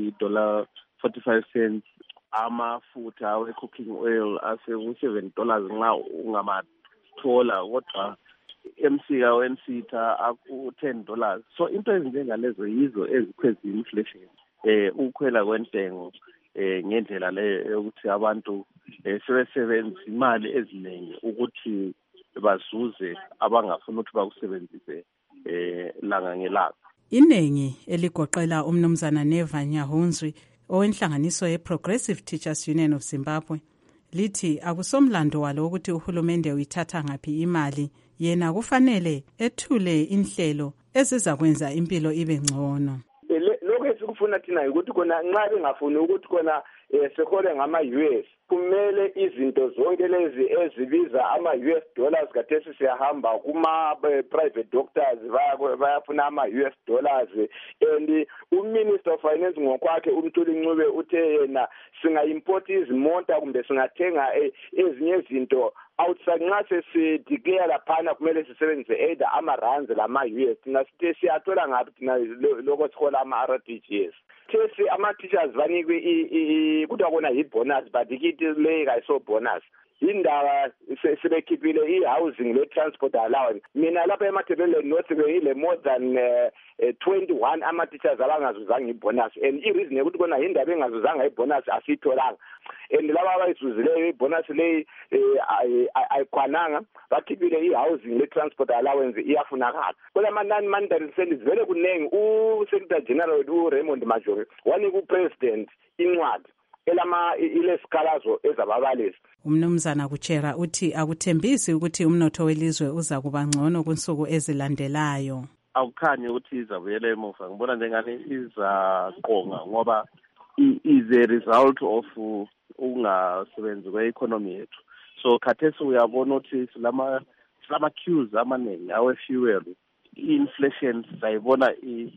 $45, amafutha we-cooking oil $7 nxa ungamathola, kodwa emsika wensitha aku$10. So into ezinjengalezo yizo ezikhweza inflation, ukukhwela kwentengo ngendlela le yokuthi abantu sebesebenzisa imali eziningi ukuthi bazuze abangafuna ukuthi bakusebenzise langa ngelanga. Iningi eligoqela umnumzana Neva Nyahunzwi owenhlanganiso ye-Progressive Teachers Union of Zimbabwe lithi akusomlando walo ukuthi uhulumende uyithatha ngaphi imali, yena kufanele ethule inhlelo ezizakwenza impilo ibe ngcono. Lokho esikufuna thina ukuthi kona nxa bengafuni ukuthi kona sehole ngama-US, kumele izinto zonke lezi ezibiza ama-US dollars kathesi siyahamba kuma-private doctors bayafuna ama-US dollars, and uMinister of Finance ngokwakhe uMthuli Ncube uthe yena singa-import izimota kumbe singathenga ezinye izinto outside. Nxa sesideclare laphana kumele sisebenzise either ama-rands lama-US. Thina sithe siyathola ngaphi thina lokho sihola ama-RTGS. Thesi ama-teachers banikwe kuthiwa kona yi-bonus, but ikithi le kayiso-bonus. Indaba sebekhiphile i-housing le-transport allowance. Mina lapha eMatabeleland North ile more than 21 ama-teachers abangazuzanga i-bonus, and i-reason yokuthi kona indaba engazuzanga i-bonus asiyitholanga, and laba abayizuzileyo i-bonus leyi ayikwananga, bakhiphile i-housing le-transport allowance iyafunakala. Kula ma-non-monetary service vele kunengi. U-Secretary General uRaymond Majori wanika u-President incwadi ilesikhalazo ezababalisi. Umnumzana Kuchera uthi akuthembisi ukuthi umnotho welizwe uza kuba ngcono kunsuku ezilandelayo. Awukhanyi ukuthi izabuyela emuva, ngibona njengani izaqonga ngoba is a result of ukungasebenzi kwe-economy yethu. So khathesi uyabona ukuthi silama queues amaningi awe-fuel. I-inflation sayibona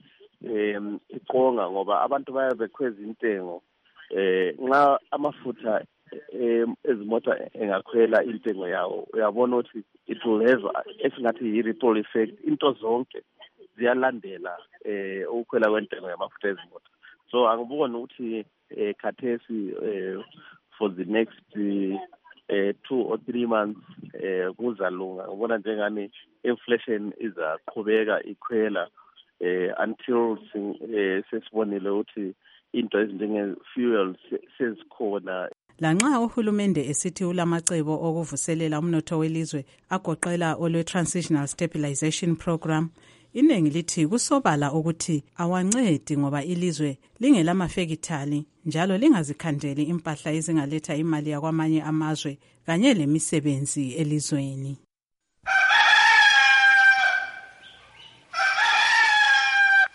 iqonga ngoba abantu bayabekhweza intengo. Nxa amafutha ezimota engakhwela intengo yawo, uyabona ukuthi it will have esingathi yi-ripple effect. Into zonke ziyalandela ukukhwela kwentengo yamafutha ezimota. So angiboni ukuthi khathesi for the next 2 or 3 months kuzalunga. Ngibona njengani inflation izaqhubeka ikhwela until sesibonile ukuthi into ezinjenge-fuel sezikhona. Lanxa uhulumende esithi ulamacebo okuvuselela umnotho welizwe agoqela olwe-Transitional Stabilization Program, iningi lithi kusobala ukuthi awancedi ngoba ilizwe lingelamafekithali njalo lingazikhandeli impahla ezingaletha imali yakwamanye amazwe kanye lemisebenzi elizweni.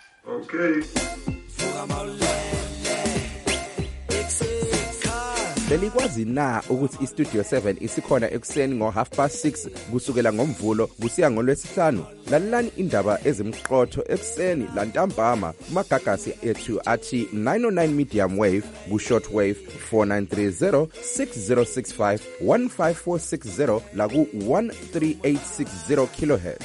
Okay. belikwazi na ukuthi iStudio 7 isikhona ekuseni ngo6:30 kusukela ngomvulo kusiya ngolwesihlanu? Lalelani indaba ezimqotho ekuseni lantambama kumagagasi ethu athi 909 medium wave ku-short wave 4930 6065 15460 la ku-13860 kilohertz.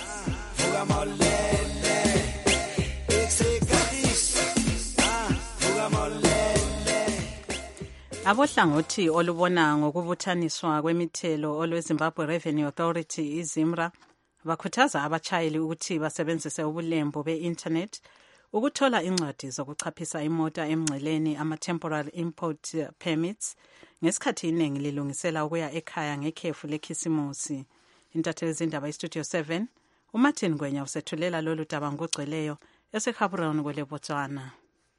Abohlangothi olubona ngokubuthaniswa kwemithelo olweZimbabwe Revenue Authority iZIMRA bakhuthaza abachayeli ukuthi basebenzise ubulembu be-internet ukuthola incwadi zokuchaphisa imota emngceleni ama-temporary import permits ngesikhathi iningi lilungisela ukuya ekhaya ngekhefu lekhisimusi. Intatheli zindaba iStudio 7 uMartin Ngwenya usethulela lolu daba ngokugcweleyo eseGaborone kwele Botswana.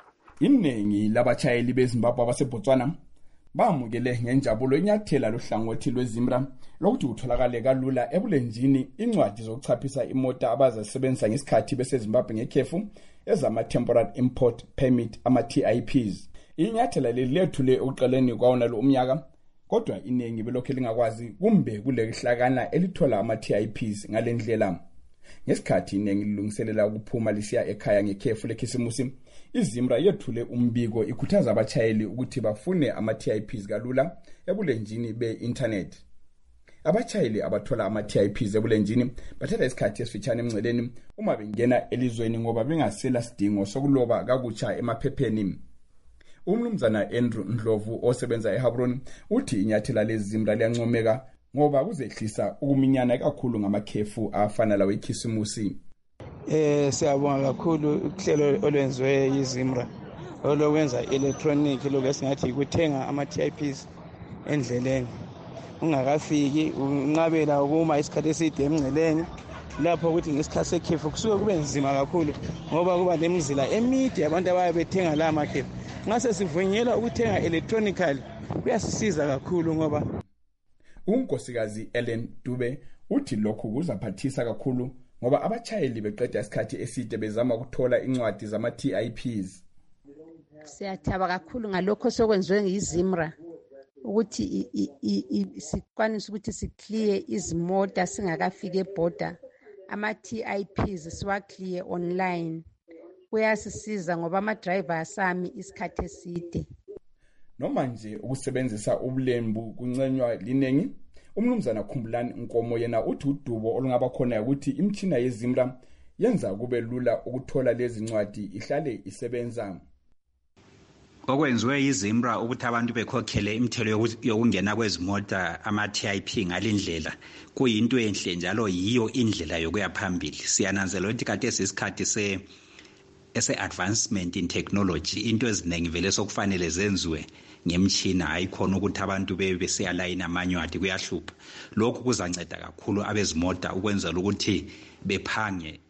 Iningi labachayeli beZimbabwe baseBotswana bamukele ngenjabulo inyathela lohlangothi lweZIMRA lokuthi utholakale kalula ebulenjini incwadi zokuchaphisa imota abazasebenzisa ngesikhathi beseZimbabwe ngekhefu ezama-temporary import permit ama-TIPs. Inyathela lelethule ukuqaleni kwawona lo umnyaka, kodwa iningi belokhu lingakwazi kumbe kulehlakana elithola ama-TIPs ngalendlela. Ngesikhathi iningi lilungiselela ukuphuma lisiya ekhaya ngekhefu lekhisimusi, iZIMRA yethule umbiko ikhuthaza abachayeli ukuthi bafune ama-TIPs kalula ebulenjini be-internet. Abachayeli abathola ama-TIPs ebulenjini bathatha isikhathi esifitshane emngceleni uma bengena elizweni ngoba bengasela sidingo sokuloba kakutsha emaphepheni. Umnumzana Andrew Ndlovu osebenza eGaborone uthi inyathela leZIMRA liyancomeka ngoba kuzehlisa ukuminyana kakhulu ngamakhefu afana lawo ekhisimusi. Siyabonga kakhulu uhlelo olwenziwe yiZIMRA olokwenza electronic lokusingathi ukuthenga ama-TIPs endleleni ungakafiki unqabela ukuma isikhathi eside emngceleni lapho ukuthi ngesikhathi sekhefu kusuke kube nzima kakhulu ngoba kuba lemizila emide abantu abaye bethenga la makhefu. Ngase sivunyelwa ukuthenga electronically kuyasisiza kakhulu ngoba unkosikazi Ellen Dube uthi lokhu kuzaphathisa kakhulu ngoba abachayeli beqeda isikhathi eside bezama ukuthola incwadi zama-TIPs. Siyathaba kakhulu ngalokho sokwenziwe yiZIMRA ukuthi sikwanise ukuthi siclear izimota singakafiki eborder ama-TIPs siwaclear online. Kuyasisiza ngoba ama-drivers sami isikhathi eside. Noma nje ukusebenzisa ubulembu kuncenywa linengi, umnumzana Khumbulani Nkomo yena uthi udubo olungaba khona ukuthi imtshina yeZIMRA yenza kube lula ukuthola lezi ncwadi ihlale isebenza. Okwenziwe yiZIMRA ukuthi abantu bekhokhele imithelo yokungena kwezimota ama-TIP ngalindlela kuyinto enhle njalo yiyo indlela yokuya phambili. Siyananzela ukuthi kade isikhathi ese-advancement in technology into eziningi vele sokufanele zenziwe ngemtshina ayikhona ukuthi abantu besiyalayina amanywadi kuyahlupha. Lokhu kuzanceda kakhulu abezimoto ukwenzela ukuthi bephange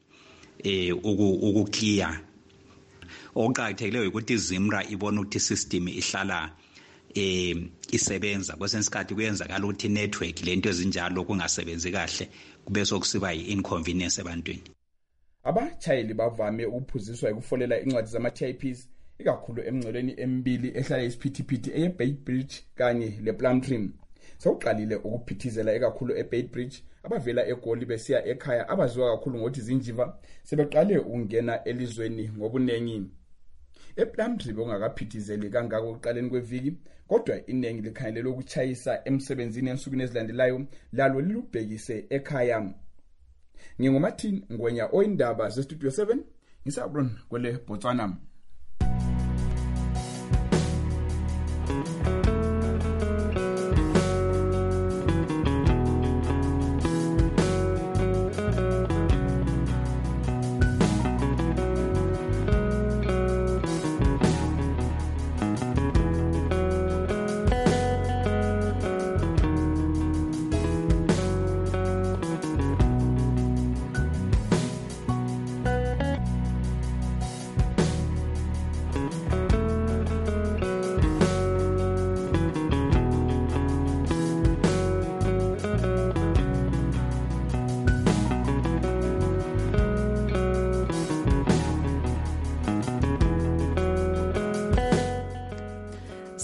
ukukliya. Okuqakathekileyo ukuthi iZIMRA ibone ukuthi system ihlala isebenza. Kwesinye isikhathi kuyenzakala ukuthi network lento ezinjalo kungasebenzi kahle kube sokusiba yi-inconvenience ebantwini. Abachayeli bavame ukuphuziswa ukufolela incwadi zama-TIPs ikakhulu emngceleni emibili ehlala isiphithiphithi eye-Beitbridge kanye le-Plumtree. Sewuqalile ukuphithizela ekakhulu eBeitbridge abavela eGoli besiya ekhaya abaziwa kakhulu ngokuthi zinjiva sebeqale ukungena elizweni ngobunengi. ePlumtree bongakaphithizeli kangako ekuqaleni kweviki, kodwa iningi likhangelele ukuchayisa emsebenzini ensukwini ezilandelayo lalo lilubhekise ekhaya. NginguMartin Ngwenya oyindaba zeStudio 7 ngisaBron kwele Botswana.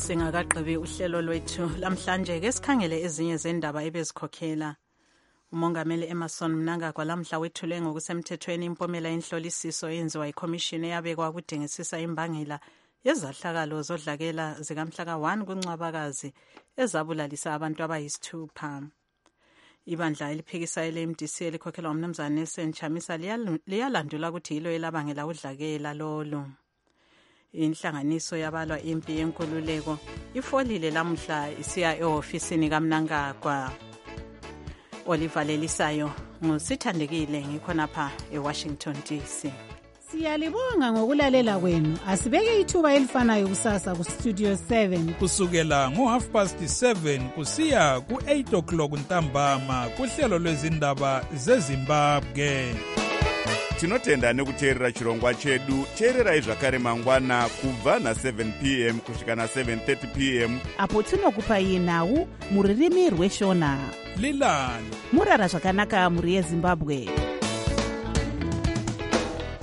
Singakagqibi uhlelo lwethu lamhlanje ke sikhangele ezinye zendaba ebezikhokhela. Umongameli Emmerson Mnangagwa lamhla wethule ngokusemthethweni impomela yenhlolisiso eyenziwa yikhomishini eyabekwa ukudingisisa imbangela yezahlakalo zodlakela zikamhla ka-1 kuNcwabakazi ezabulalisa abantu abayisithupha. Ibandla eliphikisayo le-MDC elikhokhelwa umnumzana Nelson Chamisa liyalandula ukuthi yilo elabangela udlakela lolo. Inhlanganiso yabalwa impi yenkululeko ifolile lamhla isiya ehofisini kaMnangagwa. Olivalelisayo ngusithandekile ngikhonapha eWashington DC. Siyalibonga ngokulalela kwenu. Asibeke ithuba elifanayo kusasa kuStudio 7 kusukela ngo7:30 kusiya ku8 ntambama kuhlelo lwezindaba zeZimbabwe. Tinotenda nekuteerera chirongwa chedu. Teererai zvakare mangwana kubva na7 p.m. kusvika na7:30 p.m. apo tinokupai nhau muririmi rweshona. Lilani murara zvakanaka muri yeZimbabwe.